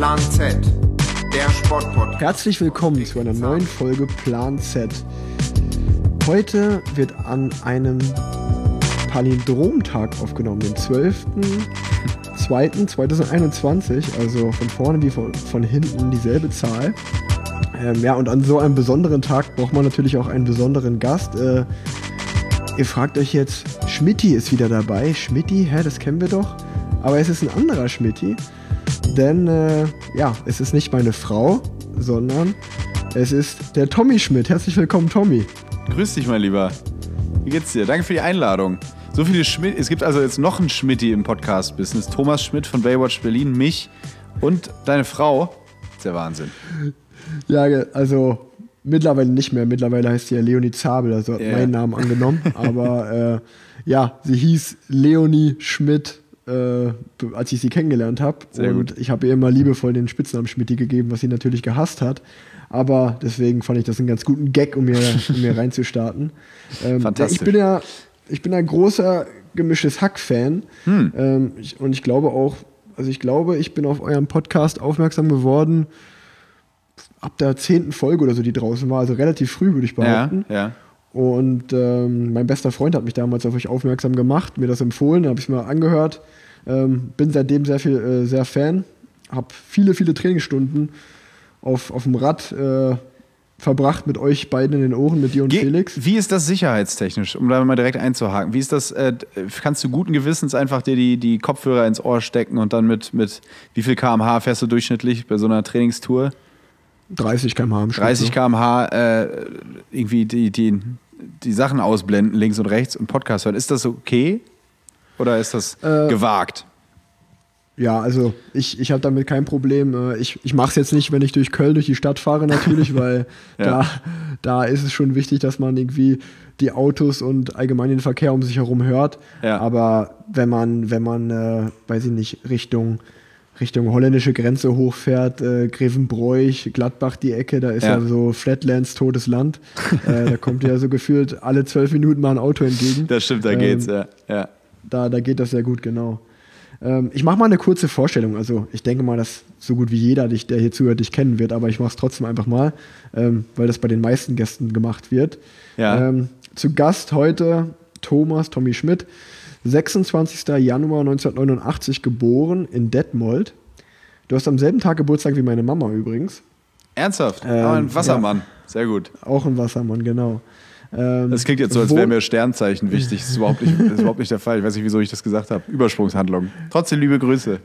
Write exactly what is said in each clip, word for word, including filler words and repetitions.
Plan Z, der Sportpodcast. Herzlich willkommen zu einer neuen Folge Plan Z. Heute wird an einem Palindromtag aufgenommen, den zwölften zweiten zweitausendeinundzwanzig, also von vorne wie von, von hinten dieselbe Zahl. Ähm, ja, und an so einem besonderen Tag braucht man natürlich auch einen besonderen Gast. Äh, ihr fragt euch jetzt, Schmitty ist wieder dabei. Schmitty, hä, das kennen wir doch. Aber es ist ein anderer Schmitty, denn äh, ja, es ist nicht meine Frau, sondern es ist der Tommy Schmidt. Herzlich willkommen, Tommy. Grüß dich, mein Lieber. Wie geht's dir? Danke für die Einladung. So viele Schmidt. Es gibt also jetzt noch einen Schmitty im Podcast-Business. Thomas Schmidt von Baywatch Berlin, mich und deine Frau. Das ist der Wahnsinn. Ja, also mittlerweile nicht mehr. Mittlerweile heißt sie ja Leonie Zabel, also hat yeah. meinen Namen angenommen. Aber äh, ja, sie hieß Leonie Schmidt, äh, als ich sie kennengelernt habe. Und gut. Ich habe ihr immer liebevoll den Spitznamen Schmitty gegeben, was sie natürlich gehasst hat. Aber deswegen fand ich das einen ganz guten Gag, um mir, um mir reinzustarten. Ähm, Fantastisch. Ja, ich bin ja ich bin ein großer gemischtes Hack-Fan. Hm. Ähm, ich, und ich glaube auch, also ich glaube, ich bin auf euren Podcast aufmerksam geworden ab der zehnten Folge oder so, die draußen war. Also relativ früh, würde ich behaupten. Ja, ja. Und ähm, mein bester Freund hat mich damals auf euch aufmerksam gemacht, mir das empfohlen, dann habe ich es mir angehört. Ähm, bin seitdem sehr viel, äh, sehr Fan. Habe viele, viele Trainingsstunden auf, auf dem Rad äh, verbracht mit euch beiden in den Ohren, mit dir und Ge- Felix. Wie ist das sicherheitstechnisch, um da mal direkt einzuhaken? Wie ist das, äh, kannst du guten Gewissens einfach dir die, die Kopfhörer ins Ohr stecken und dann mit, mit wie viel Kilometer pro Stunde fährst du durchschnittlich bei so einer Trainingstour? dreißig Kilometer pro Stunde. dreißig Kilometer pro Stunde äh, irgendwie die, die, die Sachen ausblenden, links und rechts und Podcast hören. Ist das okay oder ist das äh, gewagt? Ja, also ich, ich habe damit kein Problem. Ich, ich mache es jetzt nicht, wenn ich durch Köln, durch die Stadt fahre natürlich, weil ja. da, da ist es schon wichtig, dass man irgendwie die Autos und allgemein den Verkehr um sich herum hört. Ja. Aber wenn man, wenn man äh, weiß ich nicht, Richtung, Richtung holländische Grenze hochfährt, äh, Grevenbroich, Gladbach die Ecke, da ist ja, ja so Flatlands, totes Land. äh, da kommt ja so gefühlt alle zwölf Minuten mal ein Auto entgegen. Das stimmt, da ähm, geht's, ja. ja. Da, da geht das sehr gut, genau. Ich mache mal eine kurze Vorstellung. Also ich denke mal, dass so gut wie jeder, der hier zuhört, dich kennen wird, aber ich mache es trotzdem einfach mal, ähm, weil das bei den meisten Gästen gemacht wird. Ja. Ähm, zu Gast heute Thomas, Tommy Schmidt, sechsundzwanzigster Januar neunzehnhundertneunundachtzig geboren in Detmold. Du hast am selben Tag Geburtstag wie meine Mama übrigens. Ernsthaft? Ähm, Aber ein Wassermann, ja. Sehr gut. Auch ein Wassermann, genau. Das klingt jetzt so, als wäre mir Sternzeichen wichtig. Das ist überhaupt nicht, das ist überhaupt nicht der Fall. Ich weiß nicht, wieso ich das gesagt habe. Übersprungshandlung. Trotzdem liebe Grüße.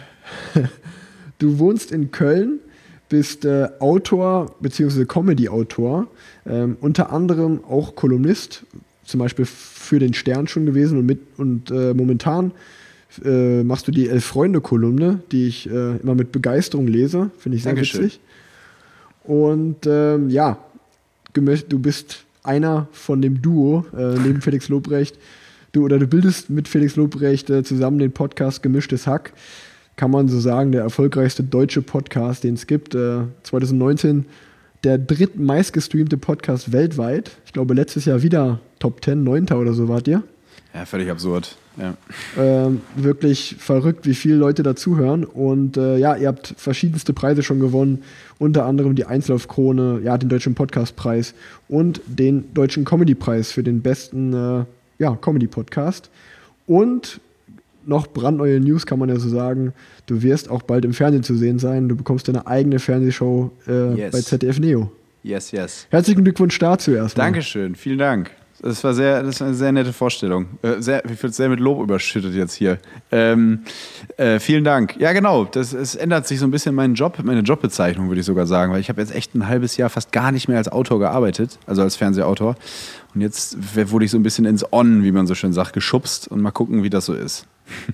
Du wohnst in Köln, bist äh, Autor bzw. Comedy-Autor, ähm, unter anderem auch Kolumnist, zum Beispiel für den Stern schon gewesen und, mit, und äh, momentan äh, machst du die Elf-Freunde-Kolumne, die ich äh, immer mit Begeisterung lese. Finde ich sehr Dankeschön. Witzig. Und ähm, ja, du bist einer von dem Duo, äh, neben Felix Lobrecht, du oder du bildest mit Felix Lobrecht äh, zusammen den Podcast Gemischtes Hack. Kann man so sagen, der erfolgreichste deutsche Podcast, den es gibt. Äh, zwanzig neunzehn der drittmeist gestreamte Podcast weltweit. Ich glaube, letztes Jahr wieder Top zehn, neunter oder so wart ihr. Ja, völlig absurd. Ja. Ähm, wirklich verrückt, wie viele Leute dazuhören. Und äh, ja, ihr habt verschiedenste Preise schon gewonnen. Unter anderem die Einzlaufkrone, ja, den Deutschen Podcastpreis und den Deutschen Comedypreis für den besten äh, ja, Comedy-Podcast. Und noch brandneue News, kann man ja so sagen. Du wirst auch bald im Fernsehen zu sehen sein. Du bekommst deine eigene Fernsehshow äh, yes. bei Z D F Neo. Yes, yes. Herzlichen Glückwunsch dazu erstmal. Dankeschön, vielen Dank. Das war sehr, das war eine sehr nette Vorstellung. Äh, sehr, ich bin sehr mit Lob überschüttet jetzt hier. Ähm, äh, vielen Dank. Ja, genau. Das, es ändert sich so ein bisschen mein Job, meine Jobbezeichnung, würde ich sogar sagen. Weil ich habe jetzt echt ein halbes Jahr fast gar nicht mehr als Autor gearbeitet, also als Fernsehautor. Und jetzt wurde ich so ein bisschen ins On, wie man so schön sagt, geschubst. Und mal gucken, wie das so ist.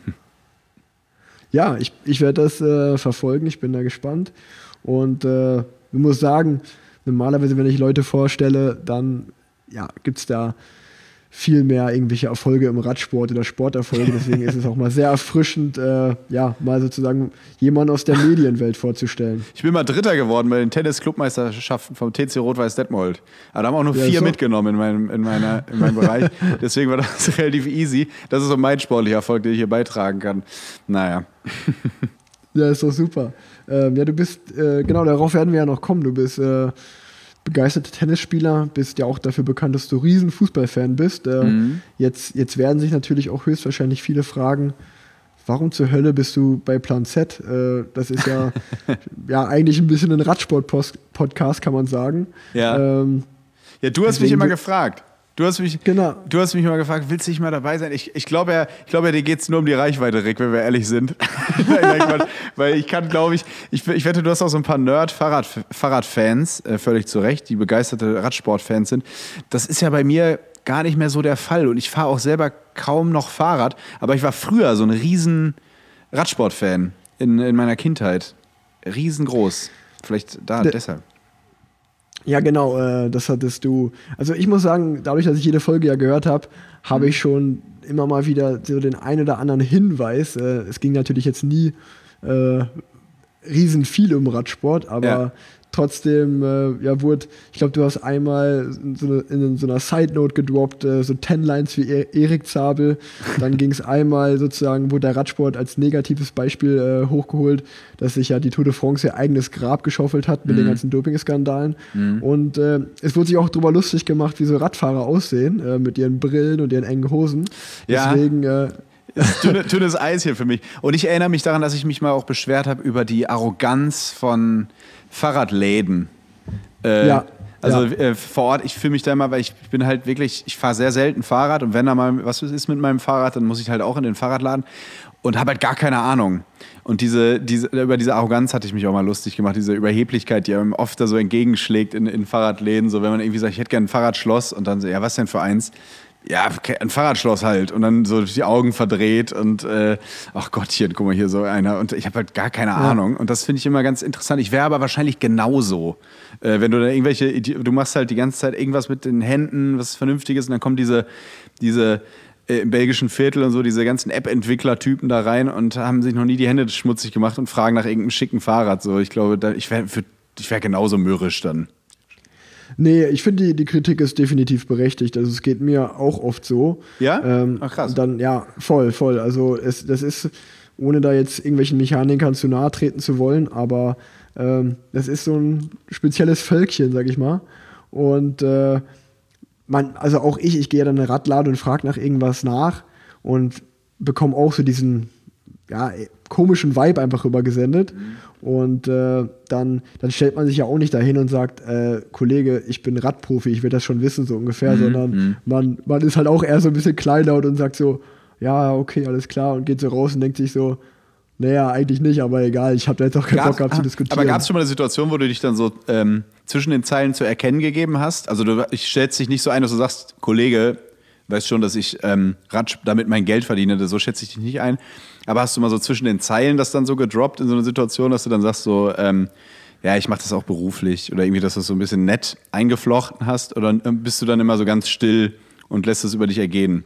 Ja, ich, ich werde das äh, verfolgen. Ich bin da gespannt. Und äh, ich muss sagen, normalerweise, wenn ich Leute vorstelle, dann ja, gibt es da viel mehr irgendwelche Erfolge im Radsport oder Sporterfolge. Deswegen ist es auch mal sehr erfrischend, äh, ja, mal sozusagen jemanden aus der Medienwelt vorzustellen. Ich bin mal Dritter geworden bei den Tennis-Clubmeisterschaften vom T C Rot-Weiß Detmold. Aber da haben auch nur ja, vier so. mitgenommen in meinem, in, meiner, in meinem Bereich. Deswegen war das relativ easy. Das ist so mein sportlicher Erfolg, den ich hier beitragen kann. Naja. Ja, ist doch super. Ähm, ja, du bist, äh, genau, darauf werden wir ja noch kommen. Du bist äh, begeisterter Tennisspieler, bist ja auch dafür bekannt, dass du riesen Fußballfan bist. Äh, Mhm. jetzt, jetzt werden sich natürlich auch höchstwahrscheinlich viele fragen, warum zur Hölle bist du bei Plan Z? Äh, das ist ja, ja eigentlich ein bisschen ein Radsport-Podcast, kann man sagen. Ja. Ähm, Ja, du hast mich deswegen immer wi- gefragt. Du hast mich, Genau. du hast mich immer gefragt, willst du nicht mal dabei sein? Ich, ich glaube ja, ich glaube ja, dir geht es nur um die Reichweite, Rick, wenn wir ehrlich sind. Nein, nein, Quatsch. Weil ich kann, glaube ich, ich, ich wette, du hast auch so ein paar Nerd-Fahrradfans, äh, völlig zu Recht, die begeisterte Radsportfans sind. Das ist ja bei mir gar nicht mehr so der Fall. Und ich fahre auch selber kaum noch Fahrrad. Aber ich war früher so ein riesen Radsportfan in, in meiner Kindheit. Riesengroß. Vielleicht da Ne- deshalb. Ja, genau, äh, das hattest du. Also ich muss sagen, dadurch, dass ich jede Folge ja gehört habe, habe ich schon immer mal wieder so den einen oder anderen Hinweis. Äh, es ging natürlich jetzt nie äh, riesen viel um Radsport, aber Ja. trotzdem, äh, ja, wurde, ich glaube, du hast einmal so eine, in so einer Side-Note gedroppt, äh, so ten Lines wie e- Erik Zabel. Dann ging es einmal sozusagen, wurde der Radsport als negatives Beispiel äh, hochgeholt, dass sich ja die Tour de France ihr eigenes Grab geschaufelt hat mit den ganzen Doping-Skandalen. Und äh, es wurde sich auch darüber lustig gemacht, wie so Radfahrer aussehen, äh, mit ihren Brillen und ihren engen Hosen. Ja. Deswegen, äh, Dünne, dünnes Eis hier für mich. Und ich erinnere mich daran, dass ich mich mal auch beschwert habe über die Arroganz von Fahrradläden. Äh, Ja, Also ja. äh, vor Ort, ich fühle mich da immer, weil ich bin halt wirklich, ich fahre sehr selten Fahrrad und wenn da mal was ist mit meinem Fahrrad, dann muss ich halt auch in den Fahrradladen und habe halt gar keine Ahnung. Und diese, diese, über diese Arroganz hatte ich mich auch mal lustig gemacht, diese Überheblichkeit, die einem oft da so entgegenschlägt in, in Fahrradläden, so wenn man irgendwie sagt, ich hätte gerne ein Fahrradschloss und dann so, ja, was denn für eins? Ja, ein Fahrradschloss halt und dann so die Augen verdreht und äh, ach Gottchen, guck mal hier so einer und ich habe halt gar keine Ahnung und das finde ich immer ganz interessant. Ich wäre aber wahrscheinlich genauso, äh, wenn du da irgendwelche, Idi- du machst halt die ganze Zeit irgendwas mit den Händen, was Vernünftiges und dann kommen diese, diese äh, im belgischen Viertel und so, diese ganzen App-Entwickler-Typen da rein und haben sich noch nie die Hände schmutzig gemacht und fragen nach irgendeinem schicken Fahrrad. So, ich glaube, da, ich wäre ich wär genauso mürrisch dann. Nee, ich finde, die, die Kritik ist definitiv berechtigt. Also es geht mir auch oft so. Ja? Ähm, Ach, krass. Dann, ja, voll, voll. Also es, das ist, ohne da jetzt irgendwelchen Mechanikern zu nahe treten zu wollen, aber ähm, das ist so ein spezielles Völkchen, sag ich mal. Und äh, man, also auch ich, ich gehe dann in eine Radlade und frage nach irgendwas nach und bekomme auch so diesen ja, komischen Vibe einfach rübergesendet. Und äh, dann, dann stellt man sich ja auch nicht dahin und sagt, äh, Kollege, ich bin Radprofi, ich will das schon wissen, so ungefähr, sondern man, man ist halt auch eher so ein bisschen kleinlaut und sagt so, ja, okay, alles klar, und geht so raus und denkt sich so, naja, eigentlich nicht, aber egal, ich habe da jetzt auch keinen Bock gehabt zu diskutieren. Aber gab es schon mal eine Situation, wo du dich dann so ähm, zwischen den Zeilen zu erkennen gegeben hast? Also du ich stellst dich nicht so ein, dass du sagst, Kollege, weißt schon, dass ich ähm, Rad, damit mein Geld verdiene, so schätze ich dich nicht ein. Aber hast du mal so zwischen den Zeilen das dann so gedroppt in so einer Situation, dass du dann sagst so, ähm, ja, ich mache das auch beruflich oder irgendwie, dass du das so ein bisschen nett eingeflochten hast oder ähm, bist du dann immer so ganz still und lässt es über dich ergehen?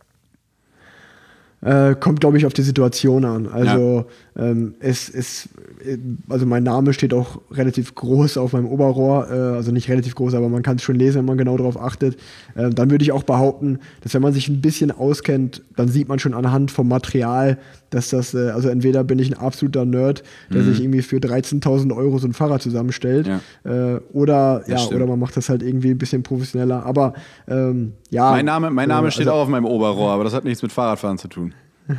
Äh, kommt, glaube ich, auf die Situation an. Also, ähm, es ist, also mein Name steht auch relativ groß auf meinem Oberrohr, äh, also nicht relativ groß, aber man kann es schon lesen, wenn man genau darauf achtet. Äh, dann würde ich auch behaupten, dass wenn man sich ein bisschen auskennt, dann sieht man schon anhand vom Material, dass das, äh, also entweder bin ich ein absoluter Nerd, der sich irgendwie für dreizehntausend Euro so ein Fahrrad zusammenstellt, Ja. äh, oder, ja, stimmt. oder man macht das halt irgendwie ein bisschen professioneller. Aber, ähm, ja. Mein Name, mein Name äh, steht also, auch auf meinem Oberrohr, aber das hat nichts mit Fahrradfahren zu tun.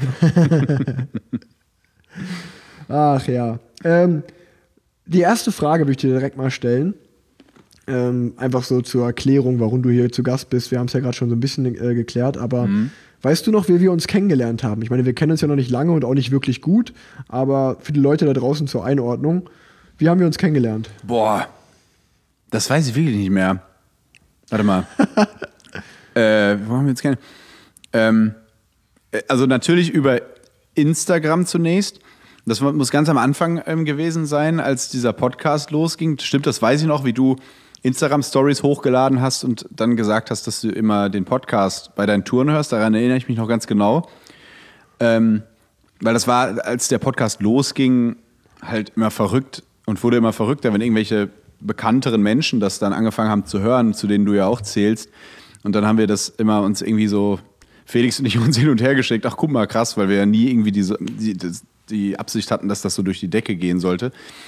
Ach ja. Ähm, die erste Frage würde ich dir direkt mal stellen. Ähm, einfach so zur Erklärung, warum du hier zu Gast bist. Wir haben es ja gerade schon so ein bisschen äh, geklärt, aber weißt du noch, wie wir uns kennengelernt haben? Ich meine, wir kennen uns ja noch nicht lange und auch nicht wirklich gut, aber für die Leute da draußen zur Einordnung, wie haben wir uns kennengelernt? Boah, das weiß ich wirklich nicht mehr. Warte mal. äh, wo haben wir uns kennengelernt? Ähm, also natürlich über Instagram zunächst. Das muss ganz am Anfang ähm, gewesen sein, als dieser Podcast losging. Stimmt, das weiß ich noch, wie du Instagram-Stories hochgeladen hast und dann gesagt hast, dass du immer den Podcast bei deinen Touren hörst. Daran erinnere ich mich noch ganz genau. Ähm, weil das war, als der Podcast losging, halt immer verrückt und wurde immer verrückter, wenn irgendwelche bekannteren Menschen das dann angefangen haben zu hören, zu denen du ja auch zählst. Und dann haben wir das immer uns irgendwie so, Felix und ich, uns hin und her geschickt. Ach, guck mal, krass, weil wir ja nie irgendwie diese, die, das, die Absicht hatten, dass das so durch die Decke gehen sollte.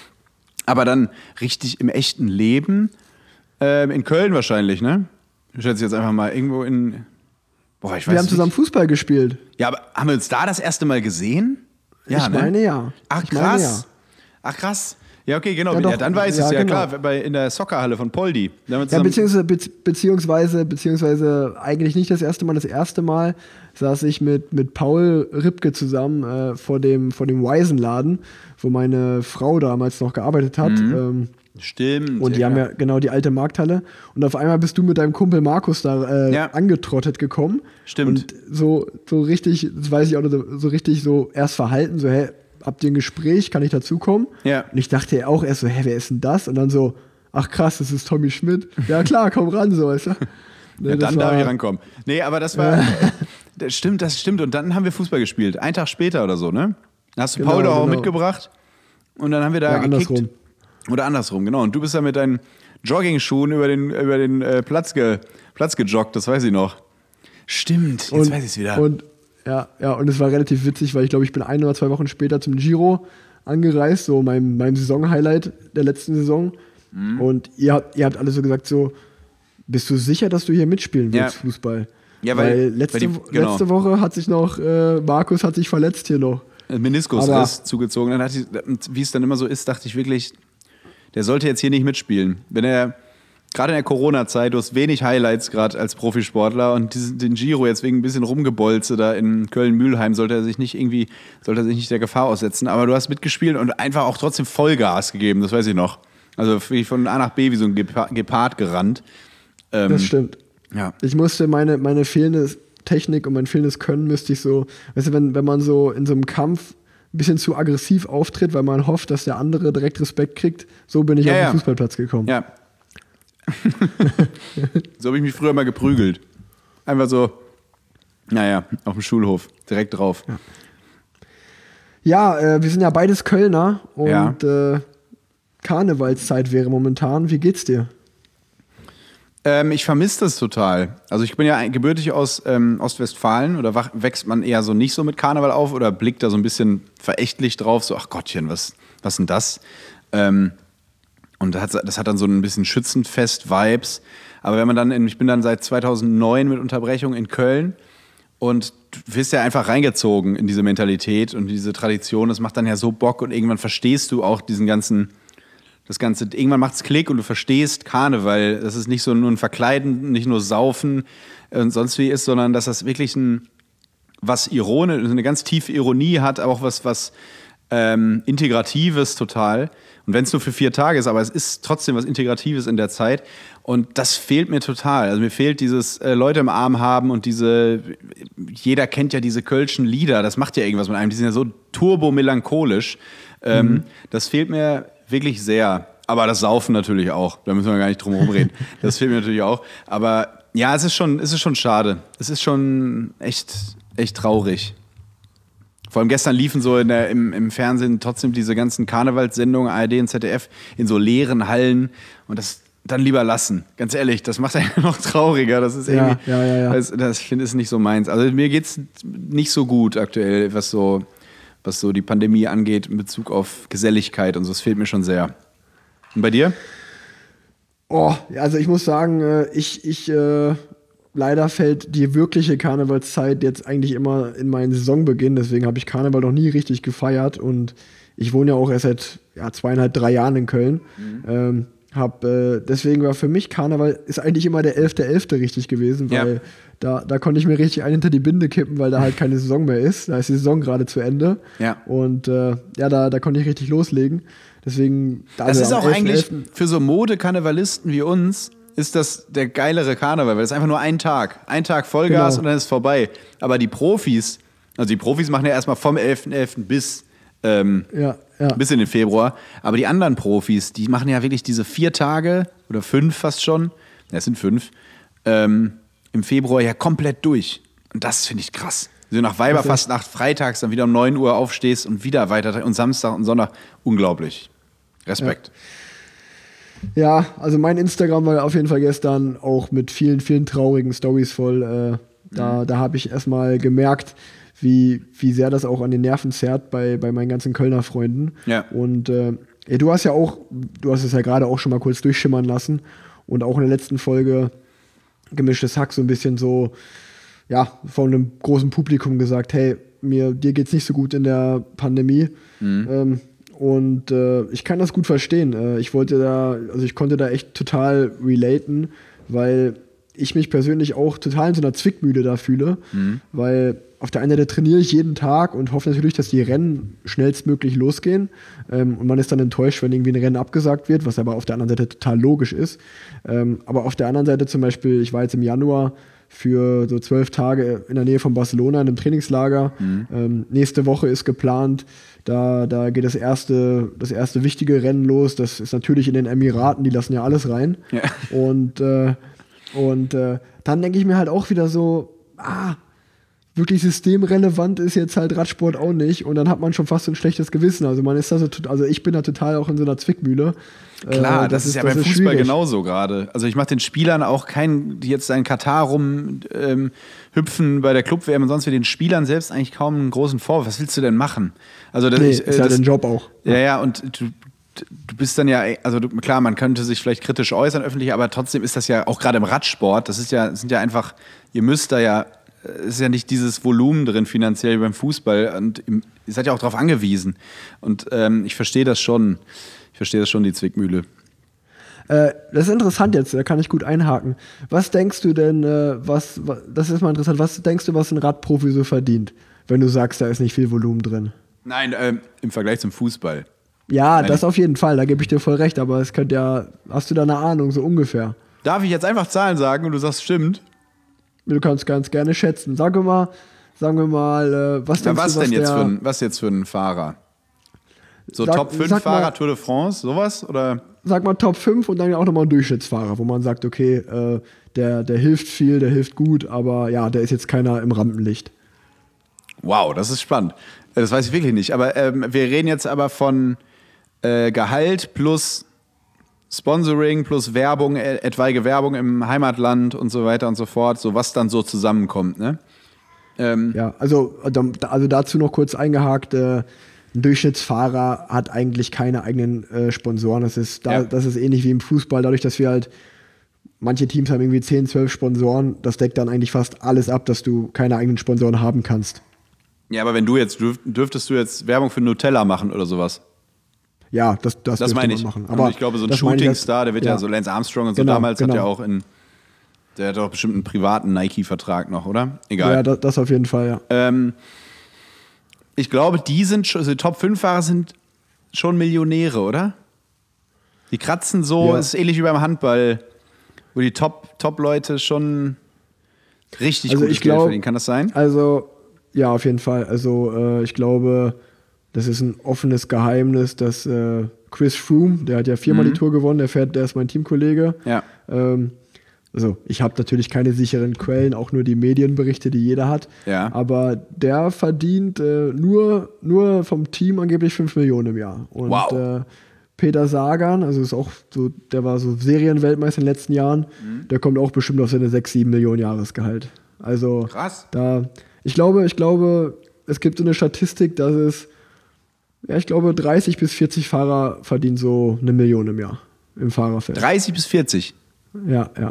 Aber dann richtig im echten Leben, ähm, in Köln wahrscheinlich, ne? Ich schätze jetzt einfach mal irgendwo in. Boah, ich weiß Wir haben nicht. zusammen Fußball gespielt. Ja, aber haben wir uns da das erste Mal gesehen? Ja, ich meine ja. Ach Ich krass. meine, ja. Ach krass. Ja, okay, genau. Ja, Ja, doch. dann weiß ich Ja, es ja, genau. klar, bei, in der Soccerhalle von Poldi. Da haben wir Ja, zusammen- beziehungsweise, be beziehungsweise, beziehungsweise eigentlich nicht das erste Mal. Das erste Mal saß ich mit, mit Paul Ripke zusammen äh, vor dem, vor dem Waisenladen, wo meine Frau damals noch gearbeitet hat. Mhm. Ähm, Stimmt. und die haben ja genau die alte Markthalle. Und auf einmal bist du mit deinem Kumpel Markus da äh, Ja. angetrottet gekommen. Stimmt. Und so, so richtig, das weiß ich auch noch, so, so richtig so erst verhalten, so, hä, habt ihr ein Gespräch, kann ich dazukommen? Ja. Und ich dachte auch erst so, hä, wer ist denn das? Und dann so, ach krass, das ist Tommy Schmidt. Ja klar, komm ran, so, weißt du. Ne, Ja, das dann darf war- ich rankommen. Nee, aber das war. das stimmt, das stimmt. Und dann haben wir Fußball gespielt. Einen Tag später oder so, ne? Dann hast du Genau, Paul doch auch genau. mitgebracht. Und dann haben wir da Ja, gekickt. andersrum. Oder andersrum, genau. Und du bist da mit deinen Jogging-Schuhen über den, über den äh, Platz, ge, Platz gejoggt, das weiß ich noch. Stimmt, jetzt Und, weiß ich es wieder. Und, ja, ja, und es war relativ witzig, weil ich glaube, ich bin ein oder zwei Wochen später zum Giro angereist, so meinem, meinem Saison-Highlight der letzten Saison. Mhm. Und ihr habt, ihr habt alle so gesagt, so, bist du sicher, dass du hier mitspielen willst, Ja. Fußball? Ja, weil- letzte, weil die- genau. letzte Woche hat sich noch, äh, Markus hat sich verletzt hier noch. Meniskusriss zugezogen. Dann hatte ich, wie es dann immer so ist, dachte ich wirklich, der sollte jetzt hier nicht mitspielen. Wenn er, gerade in der Corona-Zeit, du hast wenig Highlights gerade als Profisportler und diesen, den Giro jetzt wegen ein bisschen Rumgebolze da in Köln-Mühlheim sollte er sich nicht irgendwie, sollte er sich nicht der Gefahr aussetzen. Aber du hast mitgespielt und einfach auch trotzdem Vollgas gegeben, das weiß ich noch. Also wie von A nach B wie so ein Gepa- Gepard gerannt. Ähm, Das stimmt. Ja. Ich musste meine, meine fehlende Technik und mein fehlendes Können müsste ich so, weißt du, wenn, wenn man so in so einem Kampf ein bisschen zu aggressiv auftritt, weil man hofft, dass der andere direkt Respekt kriegt, so bin ich Ja, auf den ja. Fußballplatz gekommen. Ja. So habe ich mich früher mal geprügelt. Einfach so, naja, auf dem Schulhof, direkt drauf. Ja, äh, wir sind ja beides Kölner und Ja. äh, Karnevalszeit wäre momentan. Wie geht's dir? Ähm, ich vermisse das total. Also ich bin ja ein- gebürtig aus ähm, Ostwestfalen oder wach, wächst man eher so nicht so mit Karneval auf oder blickt da so ein bisschen verächtlich drauf, so ach Gottchen, was, was denn das? Ähm, und das hat, das hat dann so ein bisschen Schützenfest-Vibes. Aber wenn man dann, in, ich bin dann seit zweitausendneun mit Unterbrechung in Köln und du wirst ja einfach reingezogen in diese Mentalität und diese Tradition. Das macht dann ja so Bock und irgendwann verstehst du auch diesen ganzen, das Ganze, irgendwann macht's Klick und du verstehst Karneval, dass es nicht so nur ein Verkleiden, nicht nur Saufen und sonst wie ist, sondern dass das wirklich ein, was ironisch, eine ganz tiefe Ironie hat, aber auch was, was ähm, Integratives total. Und wenn es nur für vier Tage ist, aber es ist trotzdem was Integratives in der Zeit. Und das fehlt mir total. Also mir fehlt dieses äh, Leute im Arm haben und diese, jeder kennt ja diese kölschen Lieder, das macht ja irgendwas mit einem, die sind ja so turbo-melancholisch. Ähm, Mhm. Das fehlt mir wirklich sehr. Aber das Saufen natürlich auch, da müssen wir gar nicht drum herum reden. Das fehlt mir natürlich auch. Aber ja, es ist schon, es ist schon schade. Es ist schon echt, echt traurig. Vor allem gestern liefen so in der, im, im Fernsehen trotzdem diese ganzen Karnevalssendungen, A R D und Z D F, in so leeren Hallen. Und das dann lieber lassen. Ganz ehrlich, das macht einen noch trauriger. Das ist Ja, irgendwie, ja, ja, ja. Das, das finde ich nicht so meins. Also mir geht's nicht so gut aktuell, was so, was so die Pandemie angeht in Bezug auf Geselligkeit und so. Das fehlt mir schon sehr. Und bei dir? Oh, ja, also ich muss sagen, äh, ich, ich äh, leider fällt die wirkliche Karnevalszeit jetzt eigentlich immer in meinen Saisonbeginn, deswegen habe ich Karneval noch nie richtig gefeiert und ich wohne ja auch erst seit ja, zweieinhalb, drei Jahren in Köln. Mhm. Ähm, hab, äh, deswegen war für mich Karneval ist eigentlich immer der elfter elfter richtig gewesen, weil Ja. da, da konnte ich mir richtig einen hinter die Binde kippen, weil da halt keine Saison mehr ist. Da ist die Saison gerade zu Ende. Ja. Und äh, ja, da, da konnte ich richtig loslegen. Deswegen, Das also ist am auch elften eigentlich elften für so Mode-Karnevalisten wie uns, ist das der geilere Karneval, weil es einfach nur ein Tag. Ein Tag Vollgas Genau. und dann ist es vorbei. Aber die Profis, also die Profis machen ja erstmal vom elfter elfter bis, ähm, Ja, ja. bis in den Februar. Aber die anderen Profis, die machen ja wirklich diese vier Tage oder fünf fast schon, ja, es sind fünf, ähm, im Februar ja komplett durch. Und das finde ich krass. Wenn du nach Weiberfastnacht freitags dann wieder um neun Uhr aufstehst und wieder weiter und Samstag und Sonntag, unglaublich. Respekt. Ja, also mein Instagram war auf jeden Fall gestern auch mit vielen, vielen traurigen Stories voll. Äh, Da, mhm. da habe ich erstmal gemerkt, wie, wie sehr das auch an den Nerven zerrt bei, bei meinen ganzen Kölner Freunden. Ja. Und äh, ja, du hast ja auch, du hast es ja gerade auch schon mal kurz durchschimmern lassen und auch in der letzten Folge Gemischtes Hack so ein bisschen so, ja, von einem großen Publikum gesagt, hey, mir, dir geht's nicht so gut in der Pandemie. Mhm. Ähm, und äh, ich kann das gut verstehen. Äh, ich wollte da, also ich konnte da echt total relaten, weil ich mich persönlich auch total in so einer Zwickmühle da fühle, mhm. weil auf der einen Seite trainiere ich jeden Tag und hoffe natürlich, dass die Rennen schnellstmöglich losgehen. Ähm, und man ist dann enttäuscht, wenn irgendwie ein Rennen abgesagt wird, was aber auf der anderen Seite total logisch ist. Ähm, aber auf der anderen Seite zum Beispiel, ich war jetzt im Januar für so zwölf Tage in der Nähe von Barcelona in einem Trainingslager. Mhm. Ähm, nächste Woche ist geplant, da, da geht das erste, das erste wichtige Rennen los. Das ist natürlich in den Emiraten, die lassen ja alles rein. Ja. Und, äh, und äh, dann denke ich mir halt auch wieder so, ah, wirklich systemrelevant ist jetzt halt Radsport auch nicht und dann hat man schon fast so ein schlechtes Gewissen. Also man ist da so, also ich bin da total auch in so einer Zwickmühle. Klar, äh, das, das ist, ist ja beim Fußball schwierig. Genauso gerade. Also ich mache den Spielern auch keinen, die jetzt in Katar rum ähm, hüpfen bei der Club-W M und sonst wie, den Spielern selbst eigentlich kaum einen großen Vorwurf. Was willst du denn machen? Also das nee, ich, äh, ist ja dein Job auch. Ja, ja, und du, du bist dann ja, also du, klar, man könnte sich vielleicht kritisch äußern öffentlich, aber trotzdem ist das ja auch gerade im Radsport, das ist ja, sind ja einfach, ihr müsst da ja, ist ja nicht dieses Volumen drin finanziell wie beim Fußball und ihr seid ja auch darauf angewiesen. Und ähm, ich verstehe das schon. Ich verstehe das schon, die Zwickmühle. Äh, das ist interessant jetzt, da kann ich gut einhaken. Was denkst du denn, äh, was, was, das ist mal interessant, was denkst du, was ein Radprofi so verdient, wenn du sagst, da ist nicht viel Volumen drin? Nein, ähm, im Vergleich zum Fußball. Ja, Nein, das auf jeden Fall, da gebe ich dir voll recht, aber es könnte ja, hast du da eine Ahnung, so ungefähr? Darf ich jetzt einfach Zahlen sagen und du sagst, stimmt? Du kannst ganz gerne schätzen. Sagen wir mal, sagen wir mal, äh, was denkst ja, was du, was denn jetzt der, für ein, was jetzt für ein Fahrer? So sag, Top fünf Fahrer mal, Tour de France, sowas? Oder? Sag mal Top fünf und dann auch nochmal ein Durchschnittsfahrer, wo man sagt, okay, äh, der, der hilft viel, der hilft gut, aber ja, der ist jetzt keiner im Rampenlicht. Wow, das ist spannend. Das weiß ich wirklich nicht. Aber ähm, wir reden jetzt aber von äh, Gehalt plus Sponsoring plus Werbung, äh, etwaige Werbung im Heimatland und so weiter und so fort, so was dann so zusammenkommt, ne? Ähm, ja, also, also dazu noch kurz eingehakt, äh, ein Durchschnittsfahrer hat eigentlich keine eigenen äh, Sponsoren. Das ist, da, ja. das ist ähnlich wie im Fußball, dadurch, dass wir halt, manche Teams haben irgendwie zehn, zwölf Sponsoren, das deckt dann eigentlich fast alles ab, dass du keine eigenen Sponsoren haben kannst. Ja, aber wenn du jetzt, dürf, dürftest du jetzt Werbung für Nutella machen oder sowas? Ja, das, das, das meine ich. Machen. Aber ich glaube, so ein Shootingstar, der wird ja. ja so Lance Armstrong und so genau, damals genau. hat ja auch in, der hat doch bestimmt einen privaten Nike-Vertrag noch, oder? Egal. Ja, das, das auf jeden Fall, ja. Ähm, ich glaube, die sind schon, also die Top fünf Fahrer sind schon Millionäre, oder? Die kratzen so, ja. Ist ähnlich wie beim Handball, wo die Top, Top-Leute schon richtig also gutes ich glaub, Geld verdienen. Kann das sein? Also, ja, auf jeden Fall. Also, äh, ich glaube, das ist ein offenes Geheimnis, dass äh, Chris Froome, der hat ja viermal mhm. die Tour gewonnen, der fährt, der ist mein Teamkollege. Ja. Ähm, also ich habe natürlich keine sicheren Quellen, auch nur die Medienberichte, die jeder hat. Ja. Aber der verdient äh, nur, nur vom Team angeblich fünf Millionen im Jahr. Und wow. äh, Peter Sagan, also ist auch so, der war so Serienweltmeister in den letzten Jahren, mhm. der kommt auch bestimmt auf seine sechs, sieben Millionen Jahresgehalt. Also krass. Da, ich glaube, ich glaube, es gibt so eine Statistik, dass es Ja, ich glaube, dreißig bis vierzig Fahrer verdienen so eine Million im Jahr im Fahrerfeld. dreißig bis vierzig? Ja, ja.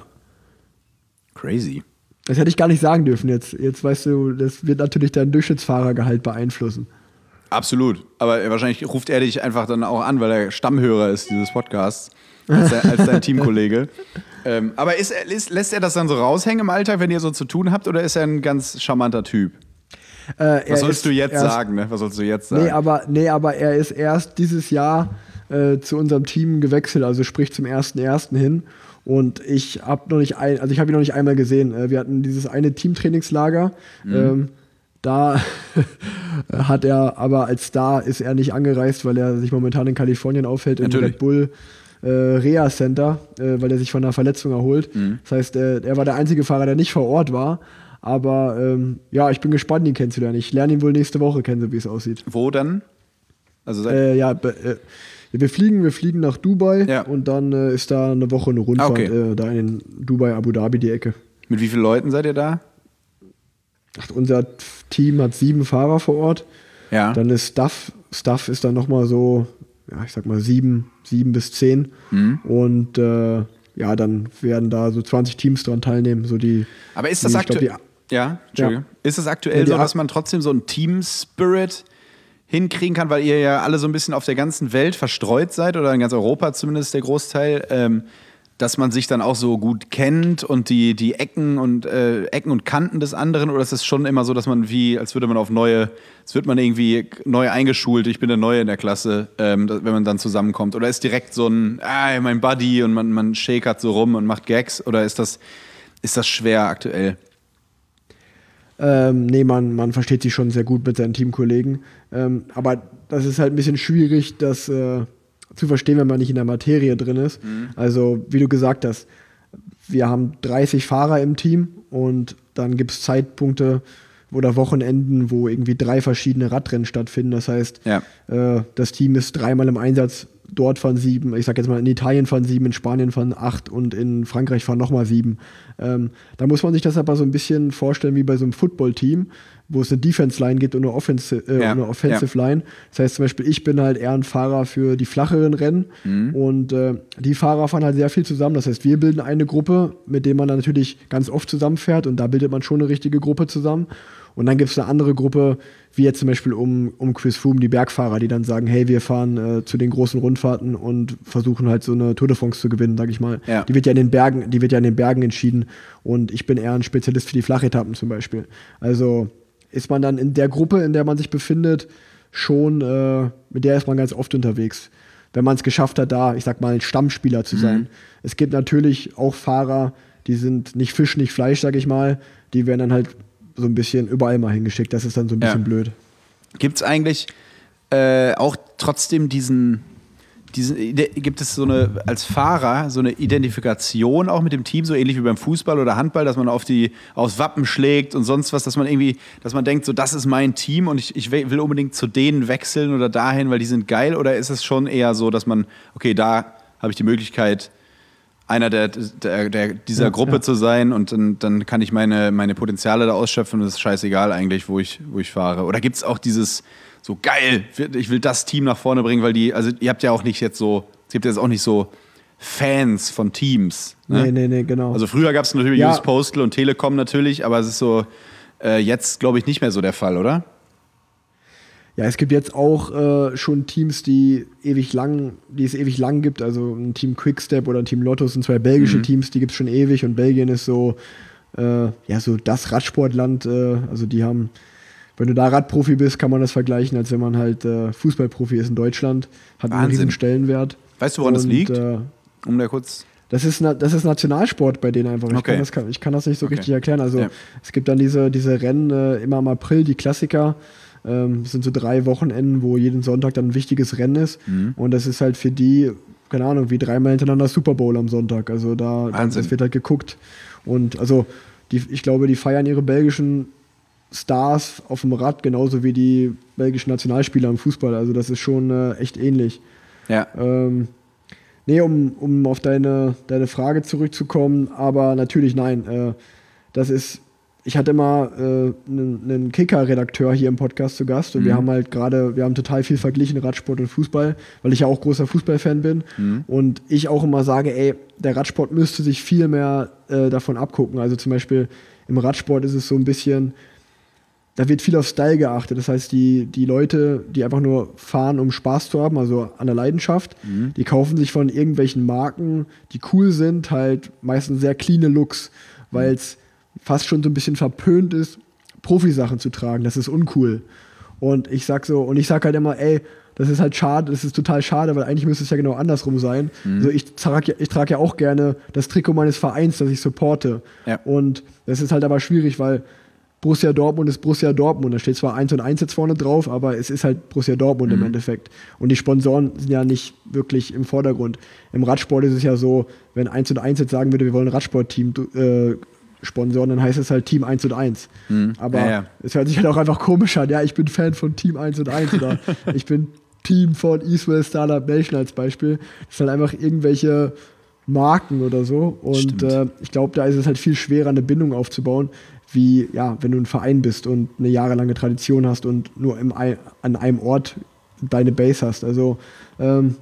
Crazy. Das hätte ich gar nicht sagen dürfen jetzt. Jetzt weißt du, das wird natürlich dein Durchschnittsfahrergehalt beeinflussen. Absolut. Aber wahrscheinlich ruft er dich einfach dann auch an, weil er Stammhörer ist dieses Podcasts, als, der, als dein Teamkollege. ähm, aber ist, ist, lässt er das dann so raushängen im Alltag, wenn ihr so zu tun habt, oder ist er ein ganz charmanter Typ? Äh, Was sollst ist, du jetzt ist, sagen, ne? Was sollst du jetzt sagen? Nee, aber, nee, aber er ist erst dieses Jahr äh, zu unserem Team gewechselt, also sprich zum ersten ersten hin. Und ich habe noch nicht ein, also ich habe ihn noch nicht einmal gesehen. Äh, wir hatten dieses eine Teamtrainingslager. Mhm. Ähm, da hat er, aber als Star ist er nicht angereist, weil er sich momentan in Kalifornien aufhält, im Natürlich. Red Bull äh, Reha Center, äh, weil er sich von einer Verletzung erholt. Mhm. Das heißt, äh, er war der einzige Fahrer, der nicht vor Ort war. Aber ähm, ja, ich bin gespannt, ihn kennenzulernen. Ich lerne ihn wohl nächste Woche kennen, so wie es aussieht. Wo dann? Also äh, ja, be, äh, wir fliegen, wir fliegen nach Dubai ja. und dann äh, ist da eine Woche eine Rundfahrt, okay. äh, da in Dubai, Abu Dhabi die Ecke. Mit wie vielen Leuten seid ihr da? ach, unser Team hat sieben Fahrer vor Ort. Ja. Dann ist Staff, Staff ist dann nochmal so, ja, ich sag mal sieben, sieben bis zehn. Mhm. Und äh, ja, dann werden da so zwanzig Teams dran teilnehmen. So die, Aber ist das die, ich glaub, aktuell? Ja, Entschuldigung. Ja. Ist es aktuell Ja, die so, A- dass man trotzdem so einen Team-Spirit hinkriegen kann, weil ihr ja alle so ein bisschen auf der ganzen Welt verstreut seid oder in ganz Europa zumindest der Großteil, ähm, dass man sich dann auch so gut kennt und die, die Ecken und äh, Ecken und Kanten des anderen, oder ist es schon immer so, dass man wie, als würde man auf neue, als wird man irgendwie neu eingeschult, ich bin der Neue in der Klasse, ähm, wenn man dann zusammenkommt, oder ist direkt so ein, ah, mein Buddy und man, man shakert so rum und macht Gags, oder ist das, ist das schwer aktuell? Ähm, nee, man, man versteht sich schon sehr gut mit seinen Teamkollegen. Ähm, aber das ist halt ein bisschen schwierig, das äh, zu verstehen, wenn man nicht in der Materie drin ist. Mhm. Also, wie du gesagt hast, wir haben dreißig Fahrer im Team und dann gibt es Zeitpunkte oder Wochenenden, wo irgendwie drei verschiedene Radrennen stattfinden. Das heißt, Ja. äh, das Team ist dreimal im Einsatz. Dort fahren sieben, ich sag jetzt mal, in Italien fahren sieben, in Spanien fahren acht und in Frankreich fahren nochmal sieben. Ähm, da muss man sich das aber so ein bisschen vorstellen wie bei so einem Football-Team, wo es eine Defense-Line gibt und eine, Offensi- äh, Ja, eine Offensive-Line. Das heißt zum Beispiel, ich bin halt eher ein Fahrer für die flacheren Rennen Mhm. und äh, die Fahrer fahren halt sehr viel zusammen. Das heißt, wir bilden eine Gruppe, mit der man dann natürlich ganz oft zusammenfährt und da bildet man schon eine richtige Gruppe zusammen. Und dann gibt es eine andere Gruppe, wie jetzt zum Beispiel um, um Chris Froome, die Bergfahrer, die dann sagen, hey, wir fahren äh, zu den großen Rundfahrten und versuchen halt so eine Tour de France zu gewinnen, sag ich mal. Ja. Die wird ja in den Bergen, die wird ja in den Bergen entschieden und ich bin eher ein Spezialist für die Flachetappen zum Beispiel. Also ist man dann in der Gruppe, in der man sich befindet, schon, äh, mit der ist man ganz oft unterwegs. Wenn man es geschafft hat, da, ich sag mal, ein Stammspieler zu sein. Mhm. Es gibt natürlich auch Fahrer, die sind nicht Fisch, nicht Fleisch, sag ich mal, die werden dann halt so ein bisschen überall mal hingeschickt. Das ist dann so ein bisschen Ja. blöd. Gibt es eigentlich äh, auch trotzdem diesen, diesen, gibt es so eine, als Fahrer, so eine Identifikation auch mit dem Team, so ähnlich wie beim Fußball oder Handball, dass man auf die, aufs Wappen schlägt und sonst was, dass man irgendwie, dass man denkt, so, das ist mein Team und ich, ich will unbedingt zu denen wechseln oder dahin, weil die sind geil, oder ist es schon eher so, dass man, okay, da habe ich die Möglichkeit, einer der, der, der dieser Ja, Gruppe ja. zu sein und dann, dann kann ich meine, meine Potenziale da ausschöpfen und es ist scheißegal eigentlich, wo ich, wo ich fahre. Oder gibt es auch dieses, so geil, ich will das Team nach vorne bringen, weil die, also ihr habt ja auch nicht jetzt so, es gibt jetzt auch nicht so Fans von Teams. Ne? Nee, nee, nee, genau. Also früher gab es natürlich Ja. U S Postal und Telekom natürlich, aber es ist so, äh, jetzt glaube ich nicht mehr so der Fall, oder? Ja, es gibt jetzt auch äh, schon Teams, die ewig lang, die es ewig lang gibt. Also ein Team Quickstep oder ein Team Lotto sind zwei belgische Mhm. Teams, die gibt es schon ewig und Belgien ist so, äh, ja, so das Radsportland. Äh, also die haben, wenn du da Radprofi bist, kann man das vergleichen, als wenn man halt äh, Fußballprofi ist in Deutschland. Hat einen Wahnsinn. riesen Stellenwert. Weißt du, woran das Und, liegt? Äh, Um da kurz. Das ist, na, das ist Nationalsport bei denen einfach. Ich, Okay. kann, das, kann, ich kann das nicht so Okay. richtig erklären. Also Ja. es gibt dann diese, diese Rennen äh, immer im April, die Klassiker. Ähm, das sind so drei Wochenenden, wo jeden Sonntag dann ein wichtiges Rennen ist. Mhm. Und das ist halt für die, keine Ahnung, wie dreimal hintereinander Super Bowl am Sonntag. Also da, Wahnsinn. das wird halt geguckt. Und also die, ich glaube, die feiern ihre belgischen Stars auf dem Rad genauso wie die belgischen Nationalspieler im Fußball. Also das ist schon äh, echt ähnlich. Ja. Ähm, nee, um, um auf deine, deine Frage zurückzukommen, aber natürlich nein. Äh, das ist, ich hatte mal einen äh, einen Kicker-Redakteur hier im Podcast zu Gast und Mhm. wir haben halt gerade, wir haben total viel verglichen, Radsport und Fußball, weil ich ja auch großer Fußballfan bin Mhm. und ich auch immer sage, ey, der Radsport müsste sich viel mehr äh, davon abgucken. Also zum Beispiel im Radsport ist es so ein bisschen, da wird viel auf Style geachtet. Das heißt, die, die Leute, die einfach nur fahren, um Spaß zu haben, also an der Leidenschaft, Mhm. die kaufen sich von irgendwelchen Marken, die cool sind, halt meistens sehr cleane Looks, weil es fast schon so ein bisschen verpönt ist, Profisachen zu tragen. Das ist uncool. Und ich sag so, und ich sag halt immer, ey, das ist halt schade, das ist total schade, weil eigentlich müsste es ja genau andersrum sein. Mhm. Also ich trage ja, ich trag ja auch gerne das Trikot meines Vereins, das ich supporte. Ja. Und das ist halt aber schwierig, weil Borussia Dortmund ist Borussia Dortmund. Da steht zwar eins und eins jetzt vorne drauf, aber es ist halt Borussia Dortmund Mhm. im Endeffekt. Und die Sponsoren sind ja nicht wirklich im Vordergrund. Im Radsport ist es ja so, wenn eins und eins jetzt sagen würde, wir wollen ein Radsportteam äh, sponsoren, dann heißt es halt Team eins und eins. Mhm. Aber Ja, ja. es hört sich halt auch einfach komisch an. Ja, ich bin Fan von Team eins und eins oder ich bin Team von Eastwell Startup Nation als Beispiel. Das sind halt einfach irgendwelche Marken oder so. Und Stimmt. äh, ich glaube, da ist es halt viel schwerer, eine Bindung aufzubauen, wie, ja, wenn du ein Verein bist und eine jahrelange Tradition hast und nur im, an einem Ort deine Base hast. Also, ähm,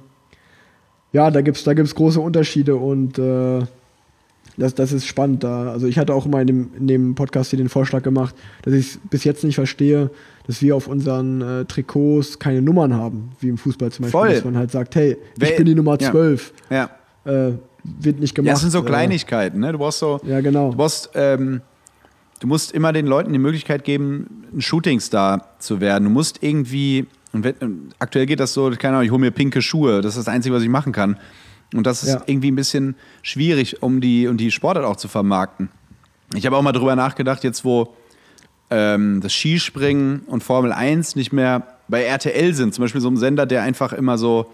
ja, da gibt es da gibt's große Unterschiede und äh, das, das ist spannend. Da. Also ich hatte auch immer in dem, in dem Podcast hier den Vorschlag gemacht, dass ich es bis jetzt nicht verstehe, dass wir auf unseren äh, Trikots keine Nummern haben, wie im Fußball zum Beispiel. Voll. Dass man halt sagt, hey, ich Wel- bin die Nummer ja. zwölf. Ja. Äh, wird nicht gemacht. Ja, das sind so äh, Kleinigkeiten, ne? Du brauchst so, Ja, genau. du brauchst, ähm, du musst immer den Leuten die Möglichkeit geben, ein Shootingstar zu werden. Du musst irgendwie, und wenn, aktuell geht das so, keine Ahnung, ich hole mir pinke Schuhe, das ist das Einzige, was ich machen kann. Und das ist Ja. irgendwie ein bisschen schwierig, um die, um die Sportart auch zu vermarkten. Ich habe auch mal drüber nachgedacht, jetzt wo ähm, das Skispringen und Formel eins nicht mehr bei R T L sind, zum Beispiel so ein Sender, der einfach immer so,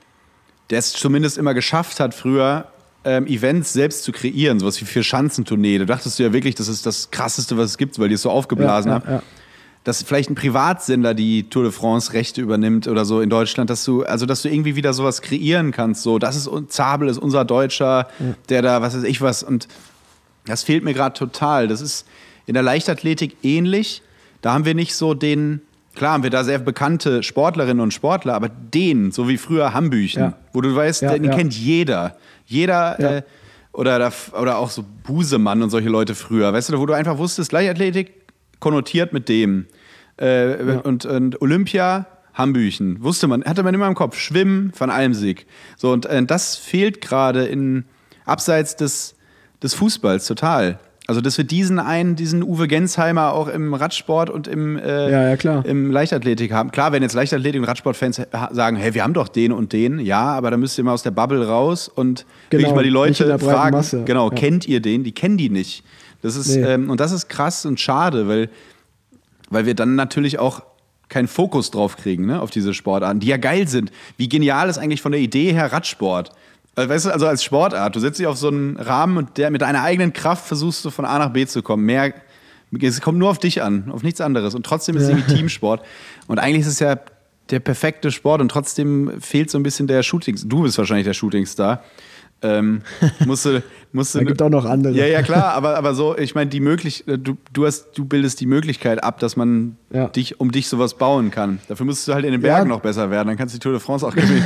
der es zumindest immer geschafft hat, früher ähm, Events selbst zu kreieren, sowas wie Vier-Schanzentournee. Da dachtest du ja wirklich, das ist das Krasseste, was es gibt, weil die es so aufgeblasen ja, haben. ja, ja. Dass vielleicht ein Privatsender die Tour de France Rechte übernimmt oder so in Deutschland, dass du, also dass du irgendwie wieder sowas kreieren kannst. So, das ist Zabel, ist unser Deutscher, ja. der da, was weiß ich was. Und das fehlt mir gerade total. Das ist in der Leichtathletik ähnlich. Da haben wir nicht so den, klar haben wir da sehr bekannte Sportlerinnen und Sportler, aber den, so wie früher Hambüchen, Ja. wo du weißt, Ja, den ja. kennt jeder. Jeder, Ja. äh, oder, oder auch so Busemann und solche Leute früher, weißt du, wo du einfach wusstest, Leichtathletik konnotiert mit dem. Äh, Ja. und, und Olympia, Hambüchen, wusste man, hatte man immer im Kopf. Schwimmen, Van Almsick. So, und äh, das fehlt gerade in abseits des, des Fußballs total. Also, dass wir diesen einen, diesen Uwe Gensheimer auch im Radsport und im, äh, Ja, ja, klar. im Leichtathletik haben. Klar, wenn jetzt Leichtathletik und Radsportfans sagen, hey, wir haben doch den und den, ja, aber da müsst ihr mal aus der Bubble raus und Genau, wirklich mal die nicht in Leute der breiten fragen, Masse. genau, Ja. kennt ihr den? Die kennen die nicht. Das ist, Nee. ähm, und das ist krass und schade, weil, weil wir dann natürlich auch keinen Fokus drauf kriegen, ne, auf diese Sportarten, die ja geil sind. Wie genial ist eigentlich von der Idee her Radsport? Also, weißt du, also als Sportart, du setzt dich auf so einen Rahmen und der, mit deiner eigenen Kraft versuchst du von A nach B zu kommen. Mehr, es kommt nur auf dich an, auf nichts anderes. Und trotzdem ist es Ja. irgendwie Teamsport. Und eigentlich ist es ja der perfekte Sport und trotzdem fehlt so ein bisschen der Shooting. Du bist wahrscheinlich der Shootingstar. Ähm, musste, musste Da gibt auch noch andere. Ja, ja, klar, aber, aber so, ich meine, die möglich, du, du, hast, du bildest die Möglichkeit ab, dass man Ja. dich, um dich sowas bauen kann. Dafür musst du halt in den Bergen Ja. noch besser werden, dann kannst du die Tour de France auch gewinnen.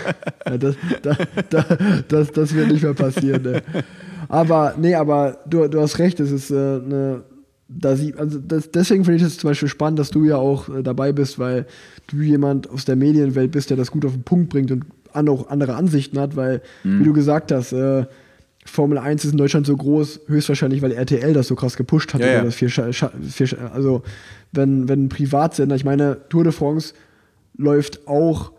Ja, das, da, da, das, das wird nicht mehr passieren. Ne. Aber, nee, aber du, du hast recht, es ist äh, eine. Da sie, also das, deswegen finde ich es zum Beispiel spannend, dass du ja auch äh, dabei bist, weil du jemand aus der Medienwelt bist, der das gut auf den Punkt bringt und an, auch andere Ansichten hat, weil, Mhm. wie du gesagt hast, äh, Formel eins ist in Deutschland so groß, höchstwahrscheinlich, weil R T L das so krass gepusht hat. Ja, ja. Das vier, Scha- Scha- vier, Scha- also, wenn, wenn ein Privatsender, ich meine, Tour de France läuft auch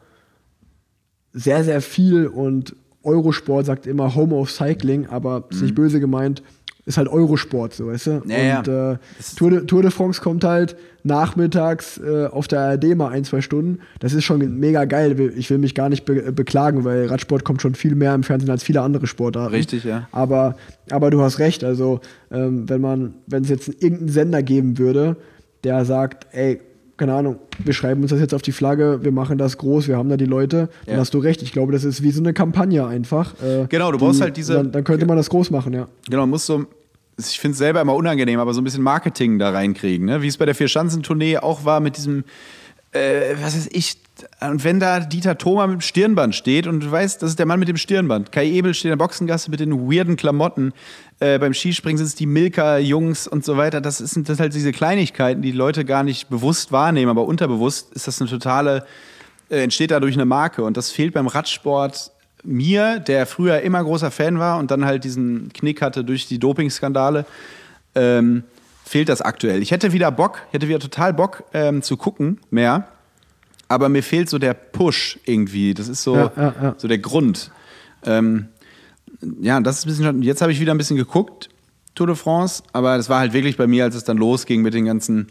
sehr, sehr viel und Eurosport sagt immer Home of Cycling, aber ist nicht böse gemeint, ist halt Eurosport, so, weißt du? Ja, und ja. äh, Tour, de, Tour de France kommt halt nachmittags äh, auf der A R D mal ein, zwei Stunden. Das ist schon mega geil. Ich will mich gar nicht be beklagen, weil Radsport kommt schon viel mehr im Fernsehen als viele andere Sportarten. Richtig, ja. Aber, aber du hast recht, also ähm, wenn man, wenn es jetzt irgendeinen Sender geben würde, der sagt, ey, keine Ahnung, wir schreiben uns das jetzt auf die Flagge, wir machen das groß, wir haben da die Leute, dann Ja. hast du recht. Ich glaube, das ist wie so eine Kampagne einfach. Äh, Genau, du die- brauchst halt diese- Dann, dann könnte man das groß machen, ja. Genau, man muss so, ich finde es selber immer unangenehm, aber so ein bisschen Marketing da reinkriegen, ne? Wie es bei der Vier-Schanzentournee auch war mit diesem, äh, was weiß ich, und wenn da Dieter Thoma mit dem Stirnband steht und du weißt, das ist der Mann mit dem Stirnband. Kai Ebel steht in der Boxengasse mit den weirden Klamotten. Äh, beim Skispringen sind es die Milka-Jungs und so weiter. Das sind das halt diese Kleinigkeiten, die die Leute gar nicht bewusst wahrnehmen, aber unterbewusst ist das eine totale, äh, entsteht dadurch eine Marke. Und das fehlt beim Radsport mir, der früher immer großer Fan war und dann halt diesen Knick hatte durch die Dopingskandale, ähm, fehlt das aktuell. Ich hätte wieder Bock, hätte wieder total Bock ähm, zu gucken, mehr. Aber mir fehlt so der Push irgendwie. Das ist so, Ja, ja, ja. so der Grund. Ähm, ja, das ist ein bisschen schon. Jetzt habe ich wieder ein bisschen geguckt, Tour de France, aber das war halt wirklich bei mir, als es dann losging mit den ganzen,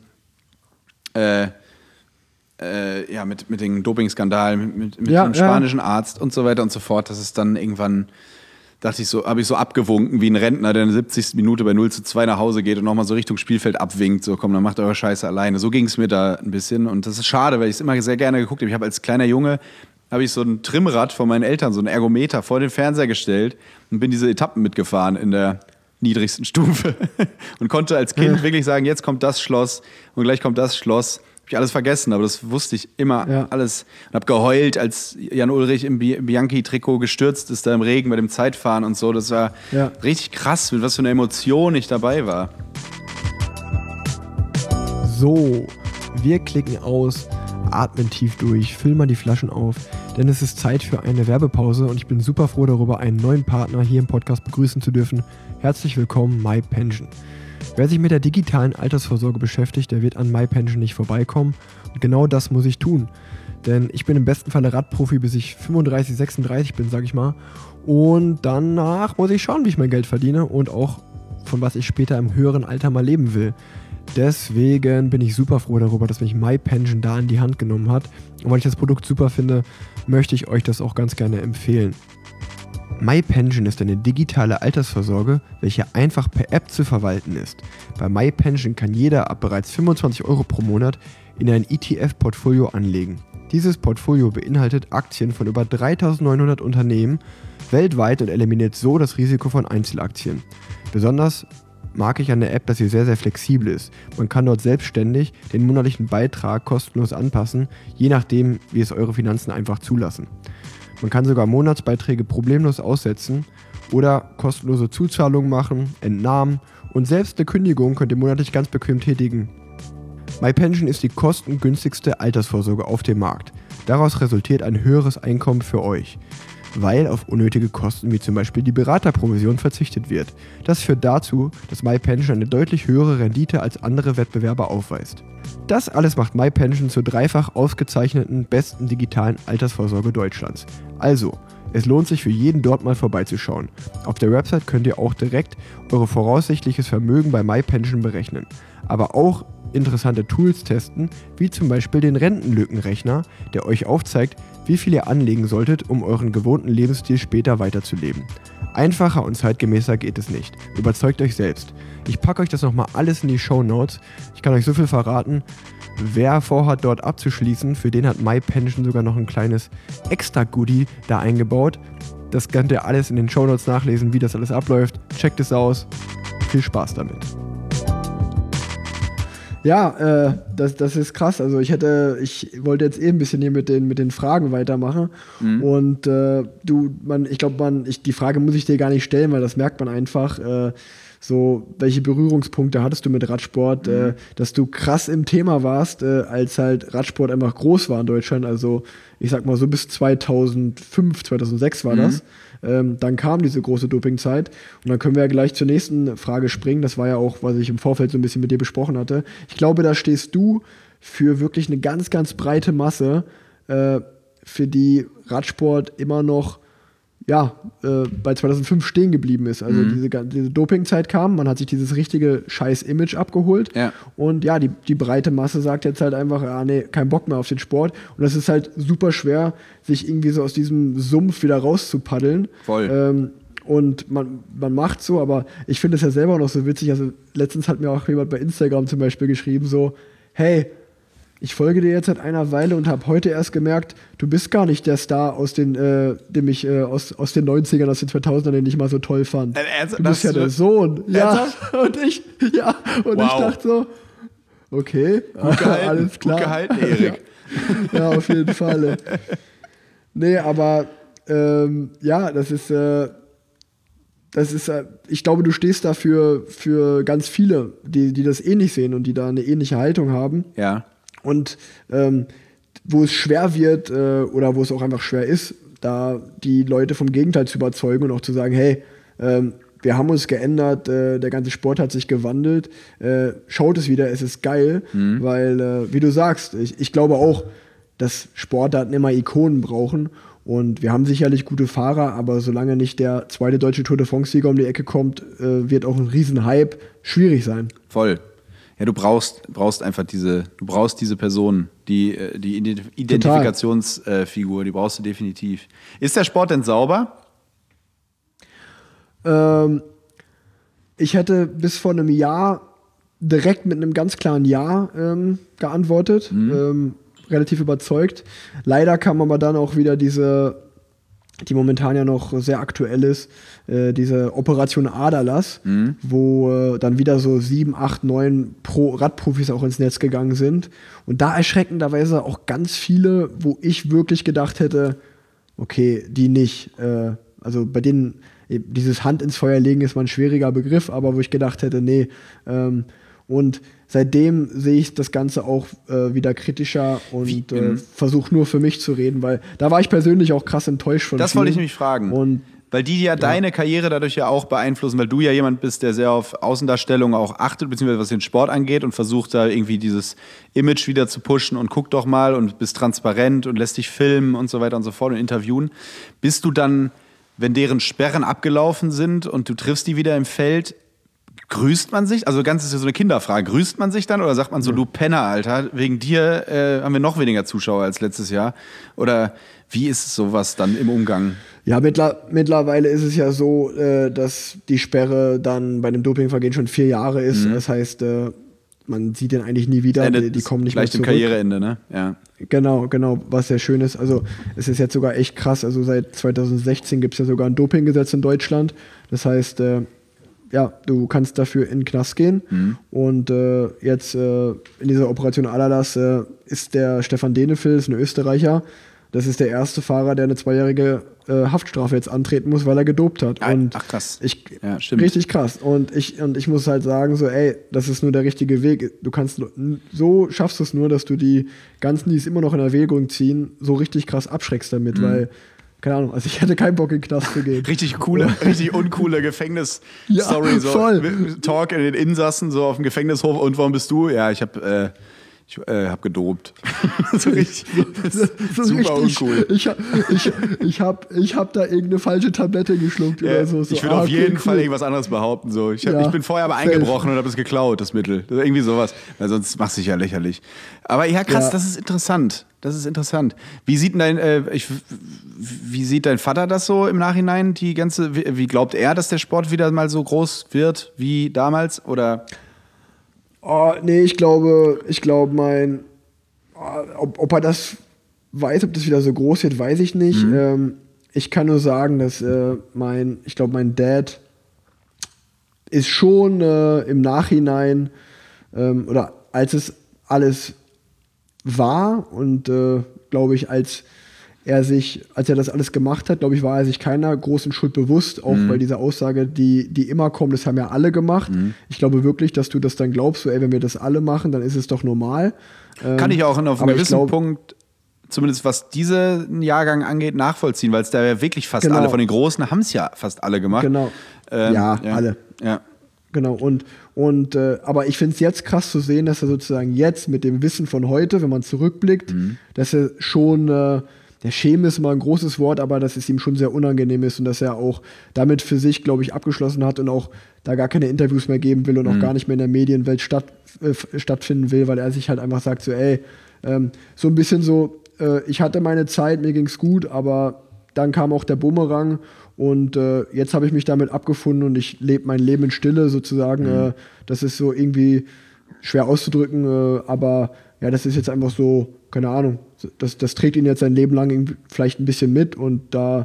äh, äh, ja, mit, mit den Dopingskandalen, mit, mit, mit Ja, dem ja. spanischen Arzt und so weiter und so fort, dass es dann irgendwann, dachte ich so, habe ich so abgewunken wie ein Rentner, der in der siebzigsten Minute bei null zu zwei nach Hause geht und nochmal so Richtung Spielfeld abwinkt, so komm, dann macht eure Scheiße alleine. So ging es mir da ein bisschen und das ist schade, weil ich es immer sehr gerne geguckt habe. Ich habe als kleiner Junge, habe ich so ein Trimmrad von meinen Eltern, so ein Ergometer vor den Fernseher gestellt und bin diese Etappen mitgefahren in der, niedrigsten Stufe und konnte als Kind wirklich sagen, jetzt kommt das Schloss und gleich kommt das Schloss. Hab ich alles vergessen, aber das wusste ich immer Ja. alles. Und hab geheult, als Jan Ulrich im Bi- Bianchi-Trikot gestürzt ist da im Regen bei dem Zeitfahren und so. Das war Ja. richtig krass, mit was für einer Emotion ich dabei war. So, wir klicken aus, atmen tief durch, füllen mal die Flaschen auf, denn es ist Zeit für eine Werbepause und ich bin super froh darüber, einen neuen Partner hier im Podcast begrüßen zu dürfen. Herzlich willkommen, MyPension. Wer sich mit der digitalen Altersvorsorge beschäftigt, der wird an MyPension nicht vorbeikommen und genau das muss ich tun. Denn ich bin im besten Falle Radprofi, bis ich fünfunddreißig, sechsunddreißig bin, sag ich mal. Und danach muss ich schauen, wie ich mein Geld verdiene und auch von was ich später im höheren Alter mal leben will. Deswegen bin ich super froh darüber, dass mich MyPension da in die Hand genommen hat. Und weil ich das Produkt super finde, möchte ich euch das auch ganz gerne empfehlen. MyPension ist eine digitale Altersvorsorge, welche einfach per App zu verwalten ist. Bei MyPension kann jeder ab bereits fünfundzwanzig Euro pro Monat in ein E T F-Portfolio anlegen. Dieses Portfolio beinhaltet Aktien von über dreitausendneunhundert Unternehmen weltweit und eliminiert so das Risiko von Einzelaktien. Besonders mag ich an der App, dass sie sehr, sehr flexibel ist. Man kann dort selbstständig den monatlichen Beitrag kostenlos anpassen, je nachdem, wie es eure Finanzen einfach zulassen. Man kann sogar Monatsbeiträge problemlos aussetzen oder kostenlose Zuzahlungen machen, Entnahmen und selbst eine Kündigung könnt ihr monatlich ganz bequem tätigen. MyPension ist die kostengünstigste Altersvorsorge auf dem Markt. Daraus resultiert ein höheres Einkommen für euch, weil auf unnötige Kosten wie zum Beispiel die Beraterprovision verzichtet wird. Das führt dazu, dass MyPension eine deutlich höhere Rendite als andere Wettbewerber aufweist. Das alles macht MyPension zur dreifach ausgezeichneten besten digitalen Altersvorsorge Deutschlands. Also, es lohnt sich für jeden dort mal vorbeizuschauen. Auf der Website könnt ihr auch direkt eure voraussichtliches Vermögen bei MyPension berechnen. Aber auch interessante Tools testen, wie zum Beispiel den Rentenlückenrechner, der euch aufzeigt, wie viel ihr anlegen solltet, um euren gewohnten Lebensstil später weiterzuleben. Einfacher und zeitgemäßer geht es nicht. Überzeugt euch selbst. Ich packe euch das nochmal alles in die Shownotes. Ich kann euch so viel verraten. Wer vorhat, dort abzuschließen, für den hat MyPension sogar noch ein kleines Extra-Goodie da eingebaut. Das könnt ihr alles in den Shownotes nachlesen, wie das alles abläuft. Checkt es aus. Viel Spaß damit. Ja, äh, das, das ist krass. Also ich hätte, ich wollte jetzt eh ein bisschen hier mit den, mit den Fragen weitermachen. Mhm. Und äh, du, man, ich glaube, man, ich, die Frage muss ich dir gar nicht stellen, weil das merkt man einfach. Äh, so, welche Berührungspunkte hattest du mit Radsport, mhm. äh, dass du krass im Thema warst, äh, als halt Radsport einfach groß war in Deutschland. Also ich sag mal so bis zweitausendfünf, zweitausendsechs war mhm. das. Ähm, dann kam diese große Dopingzeit und dann können wir ja gleich zur nächsten Frage springen. Das war ja auch, was ich im Vorfeld so ein bisschen mit dir besprochen hatte. Ich glaube, da stehst du für wirklich eine ganz, ganz breite Masse, äh, für die Radsport immer noch ja, äh, bei zweitausendfünf stehen geblieben ist. Also mhm. diese, diese Dopingzeit kam, man hat sich dieses richtige scheiß Image abgeholt ja. und ja, die, die breite Masse sagt jetzt halt einfach, ah nee, kein Bock mehr auf den Sport und es ist halt super schwer, sich irgendwie so aus diesem Sumpf wieder rauszupaddeln. Voll. Ähm, und man, man macht so, aber ich finde es ja selber noch so witzig, also letztens hat mir auch jemand bei Instagram zum Beispiel geschrieben so, hey, ich folge dir jetzt seit einer Weile und habe heute erst gemerkt, du bist gar nicht der Star, aus den, äh, den ich äh, aus, aus den neunzigern, aus den zweitausendern, den ich mal so toll fand. Äh, ernst, du bist ja der Sohn. Ja, und ich, ja, und wow. ich dachte so, okay, gut gehalten, alles klar. Gut gehalten, Erik. Ja, ja, auf jeden Fall. Nee, aber ähm, ja, das ist, äh, das ist, äh, ich glaube, du stehst dafür für ganz viele, die, die das ähnlich sehen und die da eine ähnliche Haltung haben. Ja. Und ähm, wo es schwer wird äh, oder wo es auch einfach schwer ist, da die Leute vom Gegenteil zu überzeugen und auch zu sagen, hey, ähm, wir haben uns geändert, äh, der ganze Sport hat sich gewandelt, äh, schaut es wieder, es ist geil, mhm. weil, äh, wie du sagst, ich, ich glaube auch, dass Sportarten immer Ikonen brauchen und wir haben sicherlich gute Fahrer, aber solange nicht der zweite deutsche Tour de France-Sieger um die Ecke kommt, äh, wird auch ein Riesenhype schwierig sein. Voll. Ja, du brauchst, brauchst einfach diese, du brauchst diese Person, die, die Identifikationsfigur, äh, die brauchst du definitiv. Ist der Sport denn sauber? Ähm, ich hätte bis vor einem Jahr direkt mit einem ganz klaren Ja ähm, geantwortet, mhm. ähm, relativ überzeugt. Leider kam aber dann auch wieder diese die momentan ja noch sehr aktuell ist, äh, diese Operation Aderlass, mhm. wo äh, dann wieder so sieben, acht, neun Pro Radprofis auch ins Netz gegangen sind. Und da erschreckenderweise auch ganz viele, wo ich wirklich gedacht hätte, okay, die nicht. Äh, also bei denen, dieses Hand ins Feuer legen ist mal ein schwieriger Begriff, aber wo ich gedacht hätte, nee. Ähm, und seitdem sehe ich das Ganze auch äh, wieder kritischer und äh, versuche nur für mich zu reden, weil da war ich persönlich auch krass enttäuscht von Das vielen. wollte ich nämlich fragen. Und weil die ja, ja deine Karriere dadurch ja auch beeinflussen, weil du ja jemand bist, der sehr auf Außendarstellung auch achtet, beziehungsweise was den Sport angeht und versucht da irgendwie dieses Image wieder zu pushen und guck doch mal und bist transparent und lässt dich filmen und so weiter und so fort und interviewen. Bist du dann, wenn deren Sperren abgelaufen sind und du triffst die wieder im Feld, grüßt man sich? Also ganz ist ja so eine Kinderfrage. Grüßt man sich dann oder sagt man so, du Penner, Alter, wegen dir äh, haben wir noch weniger Zuschauer als letztes Jahr? Oder wie ist sowas dann im Umgang? Ja, mittler- mittlerweile ist es ja so, äh, dass die Sperre dann bei einem Dopingvergehen schon vier Jahre ist. Mhm. Das heißt, äh, man sieht den eigentlich nie wieder. Die, die kommen nicht mehr zurück. Vielleicht im Karriereende, ne? Ja. Genau, genau, was sehr schön ist. Also es ist jetzt sogar echt krass. Also seit zwanzig sechzehn gibt es ja sogar ein Dopinggesetz in Deutschland. Das heißt, äh, ja, du kannst dafür in den Knast gehen. Mhm. Und äh, jetzt äh, in dieser Operation Aderlass äh, ist der Stefan Denefil, ist ein Österreicher. Das ist der erste Fahrer, der eine zweijährige äh, Haftstrafe jetzt antreten muss, weil er gedopt hat. Und Ach krass. Ich, ja, stimmt. Richtig krass. Und ich, und ich muss halt sagen, so, ey, das ist nur der richtige Weg. Du kannst so schaffst du es nur, dass du die ganzen, die es immer noch in Erwägung ziehen, so richtig krass abschreckst damit, mhm. weil keine Ahnung, also ich hätte keinen Bock in den Knast zu gehen. Richtig coole, richtig uncoole Gefängnis-Story, ja, so voll. Talk in den Insassen, so auf dem Gefängnishof. Und warum bist du? Ja, ich hab, äh, ich äh, hab gedopt. so richtig, so, so super richtig, uncool. Ich, ich, ich, hab, ich hab da irgendeine falsche Tablette geschluckt ja, oder so. so ich würde ah, auf jeden cool, Fall cool. irgendwas anderes behaupten. So. Ich, hab, ja, ich bin vorher aber eingebrochen und habe es geklaut, das Mittel. Das irgendwie sowas. Weil sonst machst du dich ja lächerlich. Aber ja, krass, ja. das ist interessant. Das ist interessant. Wie sieht dein, äh, ich, wie sieht dein Vater das so im Nachhinein? Die ganze, wie, wie glaubt er, dass der Sport wieder mal so groß wird wie damals? Oder? Oh, nee, ich glaube, ich glaube, mein, ob, ob er das weiß, ob das wieder so groß wird, weiß ich nicht. Mhm. Ähm, ich kann nur sagen, dass äh, mein, ich glaube, mein Dad ist schon äh, im Nachhinein ähm, oder als es alles war und äh, glaube ich, als er sich, als er das alles gemacht hat, glaube ich, war er sich keiner großen Schuld bewusst, auch mhm. bei dieser Aussage, die, die immer kommt, das haben ja alle gemacht. Mhm. Ich glaube wirklich, dass du das dann glaubst, so, ey, wenn wir das alle machen, dann ist es doch normal. Kann ich auch auf einen gewissen glaub, Punkt, zumindest was diesen Jahrgang angeht, nachvollziehen, weil es da ja wirklich fast genau. alle, von den Großen haben es ja fast alle gemacht. Genau, ähm, ja, ja, alle. Ja. Genau, und, und äh, aber ich finde es jetzt krass zu sehen, dass er sozusagen jetzt mit dem Wissen von heute, wenn man zurückblickt, mhm. dass er schon, äh, der Schäme ist mal ein großes Wort, aber dass es ihm schon sehr unangenehm ist und dass er auch damit für sich, glaube ich, abgeschlossen hat und auch da gar keine Interviews mehr geben will und mhm. auch gar nicht mehr in der Medienwelt statt, äh, stattfinden will, weil er sich halt einfach sagt so, ey, ähm, so ein bisschen so, äh, ich hatte meine Zeit, mir ging's gut, aber dann kam auch der Bumerang und äh, jetzt habe ich mich damit abgefunden und ich lebe mein Leben in Stille sozusagen. Mhm. Äh, das ist so irgendwie schwer auszudrücken, äh, aber ja, das ist jetzt einfach so, keine Ahnung, das, das trägt ihn jetzt sein Leben lang vielleicht ein bisschen mit und da,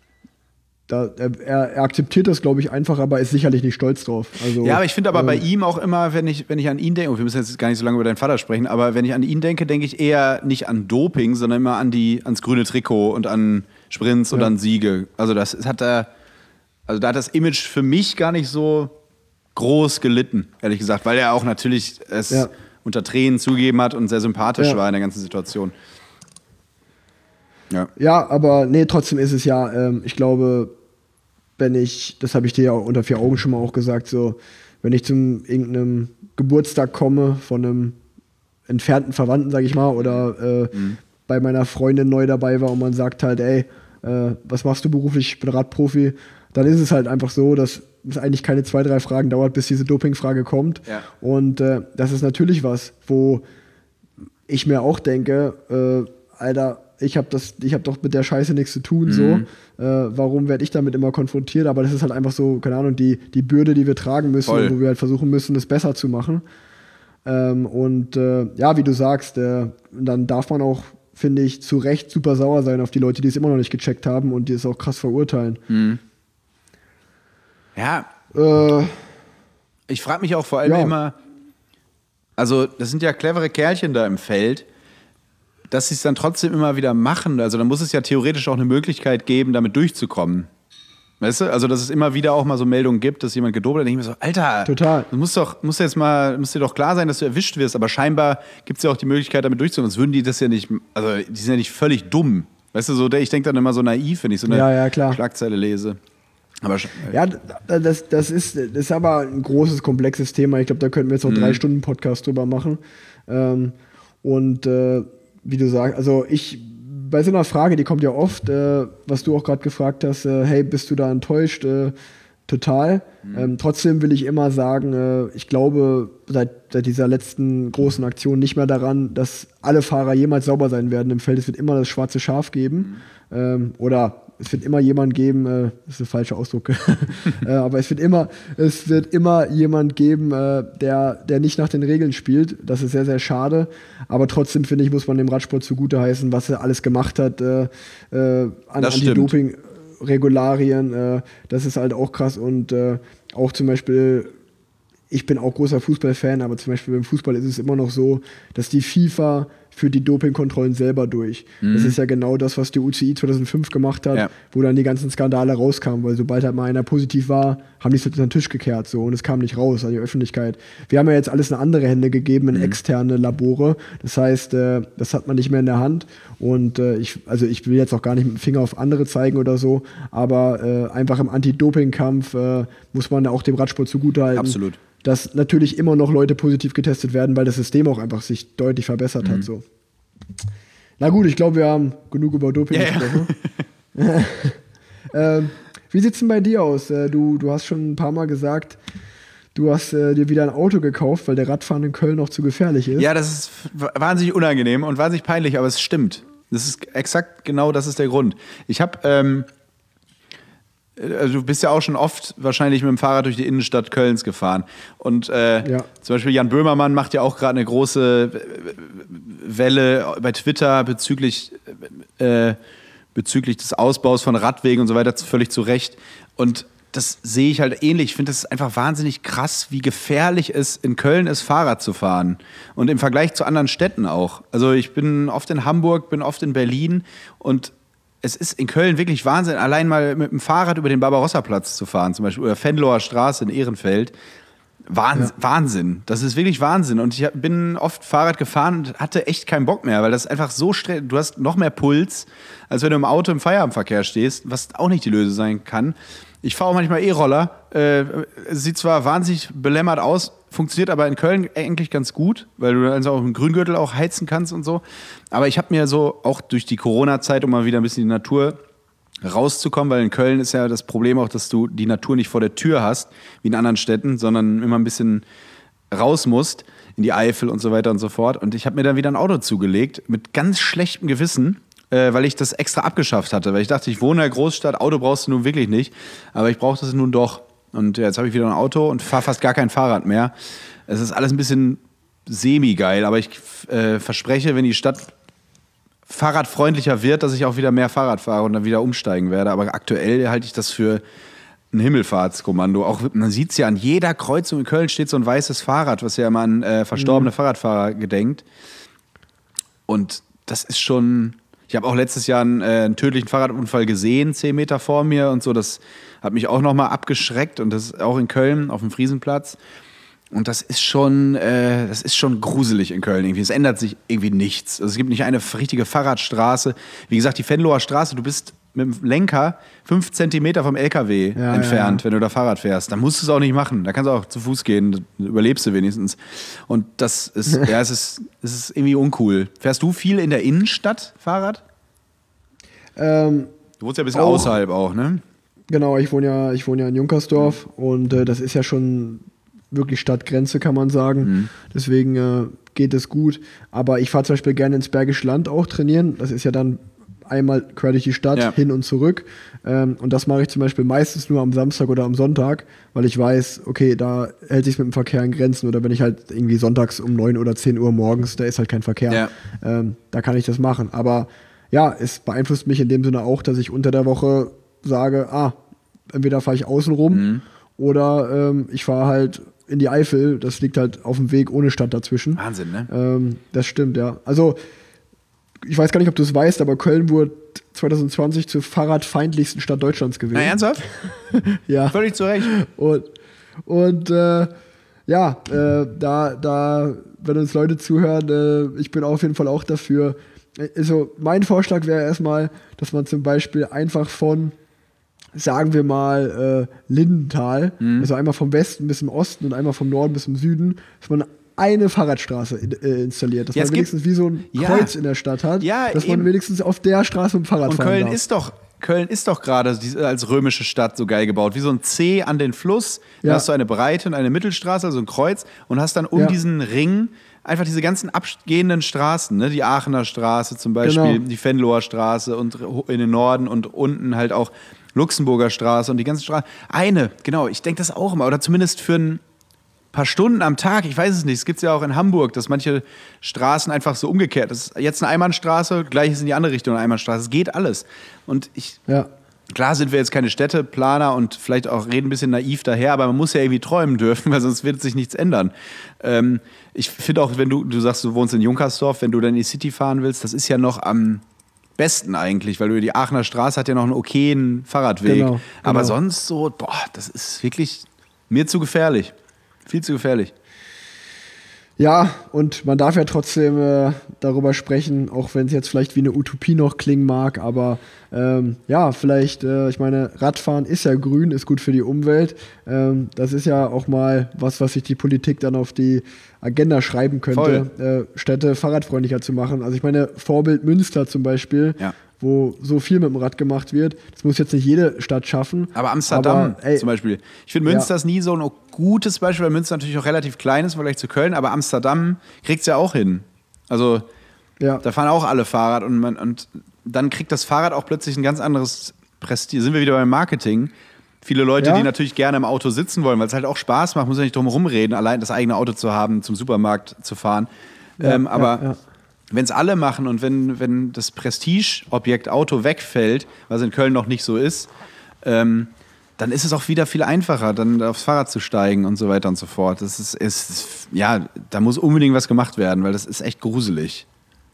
da er, er akzeptiert das, glaube ich, einfach, aber ist sicherlich nicht stolz drauf. Also, ja, aber ich finde aber äh, bei ihm auch immer, wenn ich, wenn ich an ihn denke, und wir müssen jetzt gar nicht so lange über deinen Vater sprechen, aber wenn ich an ihn denke, denke ich eher nicht an Doping, sondern immer an die, ans grüne Trikot und an Sprints und ja. an Siege. Also das hat er, also da hat das Image für mich gar nicht so groß gelitten, ehrlich gesagt, weil er auch natürlich es ja. unter Tränen zugegeben hat und sehr sympathisch ja. war in der ganzen Situation. Ja, ja, aber nee, trotzdem ist es ja, ähm, ich glaube, wenn ich, das habe ich dir ja unter vier Augen schon mal auch gesagt, so, wenn ich zum irgendeinem Geburtstag komme von einem entfernten Verwandten, sag ich mal, oder äh, mhm. bei meiner Freundin neu dabei war und man sagt halt, ey, äh, was machst du beruflich? Ich bin Radprofi. Dann ist es halt einfach so, dass es eigentlich keine zwei, drei Fragen dauert, bis diese Dopingfrage kommt. Ja. Und äh, das ist natürlich was, wo ich mir auch denke, äh, Alter, ich habe das, ich habe doch mit der Scheiße nichts zu tun, mhm. so. Äh, warum werde ich damit immer konfrontiert? Aber das ist halt einfach so, keine Ahnung, die, die Bürde, die wir tragen müssen, wo wir halt versuchen müssen, es besser zu machen. Ähm, und äh, ja, wie du sagst, äh, dann darf man auch finde ich, zu Recht super sauer sein auf die Leute, die es immer noch nicht gecheckt haben und die es auch krass verurteilen. Mhm. Ja. Äh, ich frage mich auch vor allem ja. immer, also das sind ja clevere Kerlchen da im Feld, dass sie es dann trotzdem immer wieder machen. Also dann muss es ja theoretisch auch eine Möglichkeit geben, damit durchzukommen. Weißt du? Also dass es immer wieder auch mal so Meldungen gibt, dass jemand gedopt hat. Dann denke ich mir so, Alter, Total. du musst doch, musst jetzt mal, muss dir doch klar sein, dass du erwischt wirst. Aber scheinbar gibt es ja auch die Möglichkeit, damit durchzukommen. Sonst würden die das ja nicht, also die sind ja nicht völlig dumm. Weißt du, so, ich denke dann immer so naiv, wenn ich so eine Ja, ja, klar. Schlagzeile lese. Aber ja, das, das, ist, das ist aber ein großes, komplexes Thema. Ich glaube, da könnten wir jetzt noch mhm. drei Stunden Podcast drüber machen. Ähm, und äh, wie du sagst, also ich, bei so einer Frage, die kommt ja oft, äh, was du auch gerade gefragt hast, äh, hey, bist du da enttäuscht? Äh, total. Mhm. Ähm, trotzdem will ich immer sagen, äh, ich glaube seit, seit dieser letzten großen Aktion nicht mehr daran, dass alle Fahrer jemals sauber sein werden im Feld. Es wird immer das schwarze Schaf geben. Mhm. Ähm, oder es wird immer jemand geben, äh, das ist ein falscher Ausdruck, äh, aber es wird immer, es wird immer jemand geben, äh, der, der nicht nach den Regeln spielt. Das ist sehr, sehr schade. Aber trotzdem, finde ich, muss man dem Radsport zugute heißen, was er alles gemacht hat äh, äh, an Anti-Doping-Regularien. Äh, das ist halt auch krass. Und äh, auch zum Beispiel, ich bin auch großer Fußballfan, aber zum Beispiel beim Fußball ist es immer noch so, dass die FIFA führt die Dopingkontrollen selber durch. Mhm. Das ist ja genau das, was die U C I zweitausendfünf gemacht hat, ja. wo dann die ganzen Skandale rauskamen, weil sobald halt mal einer positiv war, haben die es unter den Tisch gekehrt so und es kam nicht raus an die Öffentlichkeit. Wir haben ja jetzt alles in andere Hände gegeben, in mhm. externe Labore. Das heißt, äh, das hat man nicht mehr in der Hand und äh, ich, also ich will jetzt auch gar nicht mit dem Finger auf andere zeigen oder so, aber äh, einfach im Anti-Doping-Kampf äh, muss man auch dem Radsport zugutehalten. Absolut. Dass natürlich immer noch Leute positiv getestet werden, weil das System auch einfach sich deutlich verbessert mhm. hat. So. Na gut, ich glaube, wir haben genug über Doping ja, gesprochen. Ja. ähm, wie sieht es denn bei dir aus? Äh, du, du hast schon ein paar Mal gesagt, du hast äh, dir wieder ein Auto gekauft, weil der Radfahren in Köln noch zu gefährlich ist. Ja, das ist wahnsinnig unangenehm und wahnsinnig peinlich, aber es stimmt. Das ist exakt genau das ist der Grund. Ich habe... Ähm Also du bist ja auch schon oft wahrscheinlich mit dem Fahrrad durch die Innenstadt Kölns gefahren. Und äh, ja. zum Beispiel Jan Böhmermann macht ja auch gerade eine große Welle bei Twitter bezüglich, äh, bezüglich des Ausbaus von Radwegen und so weiter, völlig zu Recht. Und das sehe ich halt ähnlich. Ich finde das einfach wahnsinnig krass, wie gefährlich es in Köln ist, Fahrrad zu fahren. Und im Vergleich zu anderen Städten auch. Also ich bin oft in Hamburg, bin oft in Berlin und es ist in Köln wirklich Wahnsinn, allein mal mit dem Fahrrad über den Barbarossa-Platz zu fahren, zum Beispiel, oder Venloer Straße in Ehrenfeld. Wahnsinn, ja. Wahnsinn. Das ist wirklich Wahnsinn. Und ich bin oft Fahrrad gefahren und hatte echt keinen Bock mehr, weil das einfach so stressig. Du hast noch mehr Puls, als wenn du im Auto im Feierabendverkehr stehst, was auch nicht die Lösung sein kann. Ich fahre auch manchmal E-Roller. Äh, sieht zwar wahnsinnig belämmert aus, funktioniert aber in Köln eigentlich ganz gut, weil du dann auch im Grüngürtel auch heizen kannst und so. Aber ich habe mir so, auch durch die Corona-Zeit, um mal wieder ein bisschen in die Natur rauszukommen, weil in Köln ist ja das Problem auch, dass du die Natur nicht vor der Tür hast, wie in anderen Städten, sondern immer ein bisschen raus musst, in die Eifel und so weiter und so fort. Und ich habe mir dann wieder ein Auto zugelegt, mit ganz schlechtem Gewissen, äh, weil ich das extra abgeschafft hatte. Weil ich dachte, ich wohne in der Großstadt, Auto brauchst du nun wirklich nicht, aber ich brauche das nun doch. Und ja, jetzt habe ich wieder ein Auto und fahre fast gar kein Fahrrad mehr. Es ist alles ein bisschen semi-geil, aber ich äh, verspreche, wenn die Stadt fahrradfreundlicher wird, dass ich auch wieder mehr Fahrrad fahre und dann wieder umsteigen werde. Aber aktuell halte ich das für ein Himmelfahrtskommando. Auch, man sieht es ja, an jeder Kreuzung in Köln steht so ein weißes Fahrrad, was ja immer an äh, verstorbene mhm. Fahrradfahrer gedenkt. Und das ist schon... Ich habe auch letztes Jahr einen, äh, einen tödlichen Fahrradunfall gesehen, zehn Meter vor mir und so. Das hat mich auch nochmal abgeschreckt. Und das ist auch in Köln auf dem Friesenplatz. Und das ist schon, äh, das ist schon gruselig in Köln irgendwie. Es ändert sich irgendwie nichts. Also es gibt nicht eine richtige Fahrradstraße. Wie gesagt, die Venloer Straße, du bist mit dem Lenker fünf Zentimeter vom L K W ja, entfernt, ja, ja. wenn du da Fahrrad fährst. Dann musst du es auch nicht machen. Da kannst du auch zu Fuß gehen, dann überlebst du wenigstens. Und das ist, ja, es ist, es ist irgendwie uncool. Fährst du viel in der Innenstadt Fahrrad? Ähm, du wohnst ja ein bisschen auch, außerhalb auch, ne? Genau, ich wohne ja, ich wohne ja in Junkersdorf mhm. und äh, das ist ja schon wirklich Stadtgrenze, kann man sagen. Mhm. Deswegen äh, geht es gut. Aber ich fahre zum Beispiel gerne ins Bergische Land auch trainieren. Das ist ja dann einmal quer durch die Stadt, Ja. hin und zurück. Ähm, und das mache ich zum Beispiel meistens nur am Samstag oder am Sonntag, weil ich weiß, okay, da hält sich mit dem Verkehr in Grenzen. Oder wenn ich halt irgendwie sonntags um neun oder zehn Uhr morgens, da ist halt kein Verkehr. Ja. Ähm, da kann ich das machen. Aber ja, es beeinflusst mich in dem Sinne auch, dass ich unter der Woche sage, ah, entweder fahre ich außen rum Mhm. oder ähm, ich fahre halt in die Eifel. Das liegt halt auf dem Weg ohne Stadt dazwischen. Wahnsinn, ne? Ähm, das stimmt, ja. Also, ich weiß gar nicht, ob du es weißt, aber Köln wurde zwanzig zwanzig zur fahrradfeindlichsten Stadt Deutschlands gewählt. Na, ernsthaft? Ja. Völlig zu Recht. Und, und äh, ja, äh, da, da, wenn uns Leute zuhören, äh, ich bin auf jeden Fall auch dafür. Also, mein Vorschlag wäre erstmal, dass man zum Beispiel einfach von, sagen wir mal, äh, Lindenthal, Mhm. also einmal vom Westen bis zum Osten und einmal vom Norden bis zum Süden, dass man eine Fahrradstraße in, äh, installiert, dass Ja, es man wenigstens wie so ein Ja. Kreuz in der Stadt hat, Ja, dass man eben. wenigstens auf der Straße mit dem Fahrrad Und fahren Köln darf. ist doch, Köln ist doch gerade diese- als römische Stadt so geil gebaut, wie so ein C an den Fluss. Da Ja. hast du eine Breite und eine Mittelstraße, also ein Kreuz, und hast dann um Ja. diesen Ring einfach diese ganzen abgehenden Straßen, ne? Die Aachener Straße zum Beispiel, Genau. die Venloer Straße und in den Norden und unten halt auch Luxemburger Straße und die ganzen Straßen. Eine, genau, ich denke das auch immer, oder zumindest für ein paar Stunden am Tag, ich weiß es nicht. Es gibt es ja auch in Hamburg, dass manche Straßen einfach so umgekehrt. Das ist jetzt eine Einbahnstraße, gleich ist in die andere Richtung eine Einbahnstraße. Es geht alles. Und ich, Ja. klar sind wir jetzt keine Städteplaner und vielleicht auch reden ein bisschen naiv daher, aber man muss ja irgendwie träumen dürfen, weil sonst wird sich nichts ändern. Ähm, ich finde auch, wenn du, du sagst, du wohnst in Junkersdorf, wenn du dann in die City fahren willst, das ist ja noch am besten eigentlich, weil über die Aachener Straße hat ja noch einen okayen Fahrradweg. Genau, Aber genau. sonst so, boah, das ist wirklich mir zu gefährlich. Viel zu gefährlich. Ja, und man darf ja trotzdem äh, darüber sprechen, auch wenn es jetzt vielleicht wie eine Utopie noch klingen mag, aber ähm, ja, vielleicht, äh, ich meine, Radfahren ist ja grün, ist gut für die Umwelt. Ähm, das ist ja auch mal was, was sich die Politik dann auf die Agenda schreiben könnte, äh, Städte fahrradfreundlicher zu machen. Also ich meine, Vorbild Münster zum Beispiel, Ja. wo so viel mit dem Rad gemacht wird, das muss jetzt nicht jede Stadt schaffen. Aber Amsterdam aber, ey, zum Beispiel. Ich finde, Münster Ja. ist nie so ein gutes Beispiel, weil Münster natürlich auch relativ klein ist im Vergleich zu Köln, aber Amsterdam kriegt es ja auch hin. Also Ja. da fahren auch alle Fahrrad und, man, und dann kriegt das Fahrrad auch plötzlich ein ganz anderes Prestige. Sind wir wieder beim Marketing. Viele Leute, Ja. die natürlich gerne im Auto sitzen wollen, weil es halt auch Spaß macht, muss ja nicht drum herum reden, allein das eigene Auto zu haben, zum Supermarkt zu fahren. Ja, ähm, aber ja, ja. wenn es alle machen und wenn, wenn das Prestigeobjekt Auto wegfällt, was in Köln noch nicht so ist, ähm, dann ist es auch wieder viel einfacher, dann aufs Fahrrad zu steigen und so weiter und so fort. Das ist, ist ja, da muss unbedingt was gemacht werden, weil das ist echt gruselig.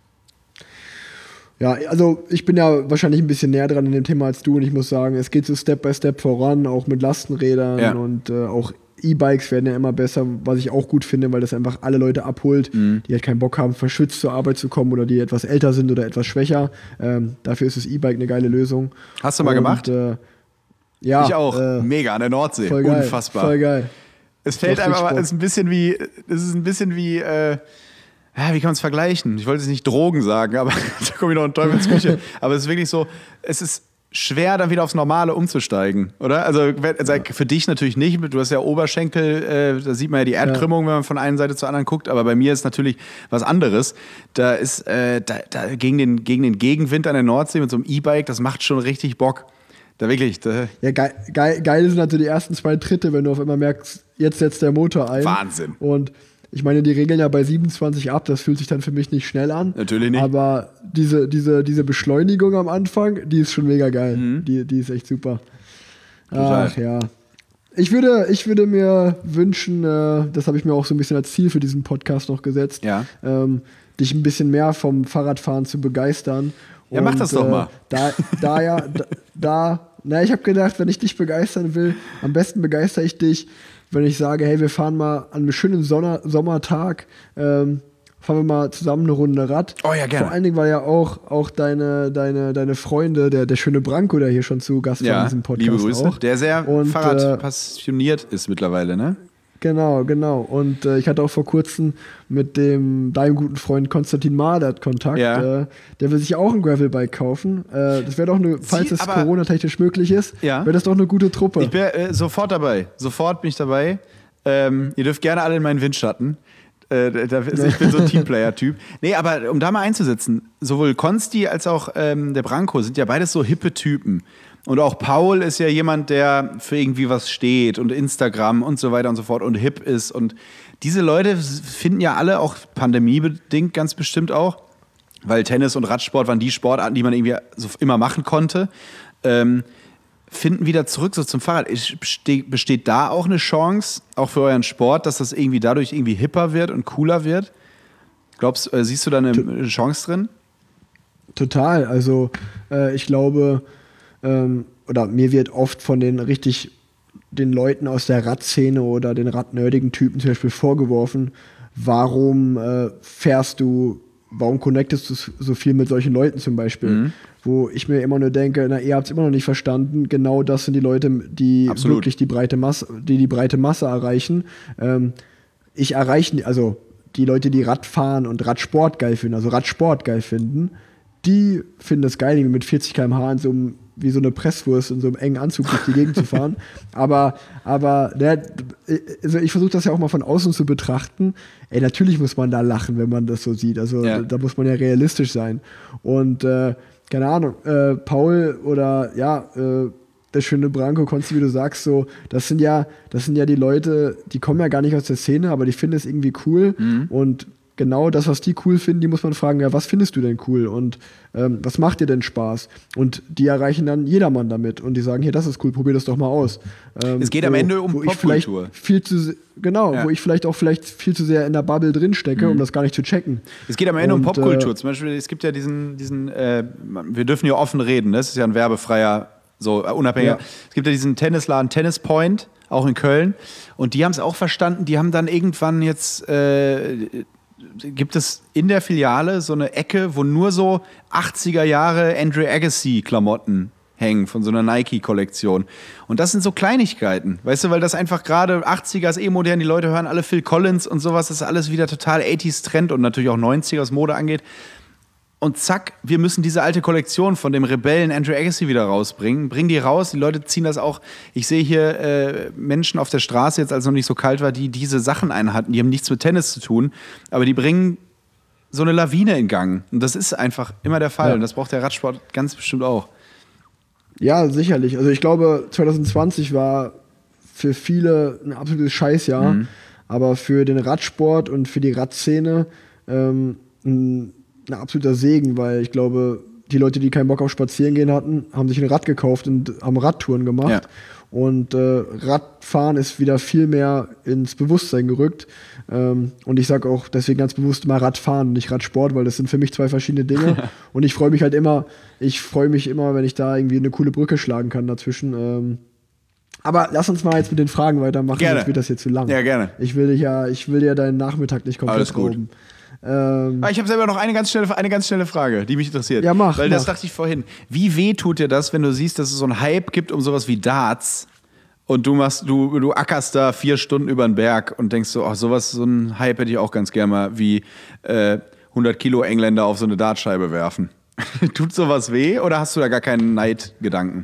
Ja, also ich bin ja wahrscheinlich ein bisschen näher dran in dem Thema als du und ich muss sagen, es geht so Step by Step voran, auch mit Lastenrädern Ja. und äh, auch E-Bikes werden ja immer besser, was ich auch gut finde, weil das einfach alle Leute abholt, Mhm. die halt keinen Bock haben, verschwitzt zur Arbeit zu kommen oder die etwas älter sind oder etwas schwächer. Ähm, dafür ist das E-Bike eine geile Lösung. Hast du mal und, gemacht? Äh, ja. ich auch. Äh, Mega, an der Nordsee. voll geil, Unfassbar. Voll geil. Es fällt Macht einem richtig aber, Bock. es ist ein bisschen wie, es ist ein bisschen wie, äh, ja, wie kann man es vergleichen? Ich wollte es nicht Drogen sagen, aber da komme ich noch in Teufelsküche. Aber es ist wirklich so, es ist schwer, dann wieder aufs Normale umzusteigen, oder? Also, wenn- also für dich natürlich nicht, du hast ja Oberschenkel, äh, da sieht man ja die Erdkrümmung, wenn man von einer Seite zur anderen guckt, aber bei mir ist natürlich was anderes. Da ist, äh, da, da gegen, den, gegen den Gegenwind an der Nordsee mit so einem E-Bike, das macht schon richtig Bock. Da wirklich, da, Ja, geil, geil, geil sind halt so die ersten zwei Tritte, wenn du auf einmal merkst, jetzt setzt der Motor ein. Wahnsinn. Und ich meine, die regeln ja bei siebenundzwanzig ab, das fühlt sich dann für mich nicht schnell an. Natürlich nicht. Aber diese, diese, diese Beschleunigung am Anfang, die ist schon mega geil. Mhm. Die, die ist echt super. Total. Ach ja. Ich würde, ich würde mir wünschen, äh, das habe ich mir auch so ein bisschen als Ziel für diesen Podcast noch gesetzt, Ja. ähm, dich ein bisschen mehr vom Fahrradfahren zu begeistern. Ja, mach das doch mal. Da, da ja, da, da na, ich habe gedacht, wenn ich dich begeistern will, am besten begeistere ich dich, wenn ich sage, hey, wir fahren mal an einem schönen Sonner, Sommertag, ähm, fahren wir mal zusammen eine Runde Rad. Oh ja, gerne. Vor allen Dingen, weil ja auch, auch deine, deine, deine Freunde, der, der schöne Branko, der hier schon zu Gast war in ja, diesem Podcast liebe Grüße. auch. Der sehr Und, Fahrrad äh, passioniert ist mittlerweile, ne? Genau, genau. Und äh, ich hatte auch vor kurzem mit dem deinem guten Freund Konstantin Madert Kontakt. Ja. Äh, der will sich auch ein Gravelbike kaufen. Äh, das wäre doch eine, falls Sie- es aber- Corona-technisch möglich ist, Ja. wäre das doch eine gute Truppe. Ich bin äh, sofort dabei. Sofort bin ich dabei. Ähm, ihr dürft gerne alle in meinen Windschatten. Äh, da, ich bin so ein Teamplayer-Typ. Nee, aber um da mal einzusetzen, sowohl Konsti als auch ähm, der Branko sind ja beides so hippe Typen. Und auch Paul ist ja jemand, der für irgendwie was steht und Instagram und so weiter und so fort und hip ist. Und diese Leute finden ja alle, auch pandemiebedingt ganz bestimmt auch, weil Tennis und Radsport waren die Sportarten, die man irgendwie so immer machen konnte, ähm, finden wieder zurück so zum Fahrrad. Besteht, besteht da auch eine Chance, auch für euren Sport, dass das irgendwie dadurch irgendwie hipper wird und cooler wird? Glaubst, äh, siehst du da eine T- Chance drin? Total. Also äh, ich glaube, ähm, oder mir wird oft von den richtig den Leuten aus der Radszene oder den radnerdigen Typen zum Beispiel vorgeworfen, warum äh, fährst du, warum connectest du so viel mit solchen Leuten zum Beispiel? Mhm. Wo ich mir immer nur denke, na, ihr habt es immer noch nicht verstanden, genau das sind die Leute, die Absolut. wirklich die breite Masse, die die breite Masse erreichen. Ähm, ich erreiche, also die Leute, die Rad fahren und Radsport geil finden, also Radsport geil finden, die finden es geil, mit vierzig Kilometer pro Stunde in so einem, wie so eine Presswurst in so einem engen Anzug durch die Gegend zu fahren. Aber, aber ne, also ich versuche das ja auch mal von außen zu betrachten. Ey, natürlich muss man da lachen, wenn man das so sieht. Also ja. da muss man ja realistisch sein. Und äh, keine Ahnung, äh, Paul oder ja, äh, der schöne Branko, Konsti, wie du sagst, so, das sind ja, das sind ja die Leute, die kommen ja gar nicht aus der Szene, aber die finden es irgendwie cool. Mhm. Und genau das, was die cool finden, die muss man fragen, ja, was findest du denn cool und ähm, was macht dir denn Spaß? Und die erreichen dann jedermann damit und die sagen, hier, das ist cool, probier das doch mal aus. Ähm, es geht wo, am Ende um Popkultur. Viel zu, genau, ja. wo ich vielleicht auch vielleicht viel zu sehr in der Bubble drin stecke, mhm. um das gar nicht zu checken. Es geht am Ende und, um Popkultur. Äh, Zum Beispiel, es gibt ja diesen, diesen äh, wir dürfen hier offen reden, das ist ja ein werbefreier, so uh, unabhängig. Ja. Es gibt ja diesen Tennisladen Tennis Point, auch in Köln und die haben es auch verstanden, die haben dann irgendwann jetzt äh, gibt es in der Filiale so eine Ecke, wo nur so achtziger Jahre Andre Agassi-Klamotten hängen von so einer Nike-Kollektion. Und das sind so Kleinigkeiten, weißt du, weil das einfach gerade achtziger ist eh modern, die Leute hören alle Phil Collins und sowas, das ist alles wieder total achtziger-Trend und natürlich auch neunziger, was Mode angeht. Und zack, wir müssen diese alte Kollektion von dem Rebellen Andre Agassi wieder rausbringen. Bringen die raus, die Leute ziehen das auch. Ich sehe hier äh, Menschen auf der Straße, jetzt als es noch nicht so kalt war, die diese Sachen einhatten. Die haben nichts mit Tennis zu tun, aber die bringen so eine Lawine in Gang. Und das ist einfach immer der Fall. Ja. Und das braucht der Radsport ganz bestimmt auch. Ja, sicherlich. Also ich glaube, zwanzig zwanzig war für viele ein absolutes Scheißjahr. Mhm. Aber für den Radsport und für die Radszene ähm, ein ein absoluter Segen, weil ich glaube, die Leute, die keinen Bock auf Spazierengehen hatten, haben sich ein Rad gekauft und haben Radtouren gemacht. Ja. Und äh, Radfahren ist wieder viel mehr ins Bewusstsein gerückt. Ähm, und ich sage auch deswegen ganz bewusst mal Radfahren, nicht Radsport, weil das sind für mich zwei verschiedene Dinge. Und ich freue mich halt immer, ich freue mich immer, wenn ich da irgendwie eine coole Brücke schlagen kann dazwischen. Ähm, aber lass uns mal jetzt mit den Fragen weitermachen, gerne. Sonst wird das hier zu lang. Ja, gerne. Ich will dich ja, ich will dir deinen Nachmittag nicht komplett rauben. Ähm, ich habe selber noch eine ganz, schnelle, eine ganz schnelle Frage, die mich interessiert. Ja, mach. Weil das mach. dachte ich vorhin. Wie weh tut dir das, wenn du siehst, dass es so einen Hype gibt um sowas wie Darts und du machst, du, du ackerst da vier Stunden über den Berg und denkst so, ach, sowas, so einen Hype hätte ich auch ganz gerne mal, wie äh, hundert Kilo Engländer auf so eine Dartscheibe werfen. Tut sowas weh oder hast du da gar keinen Neidgedanken?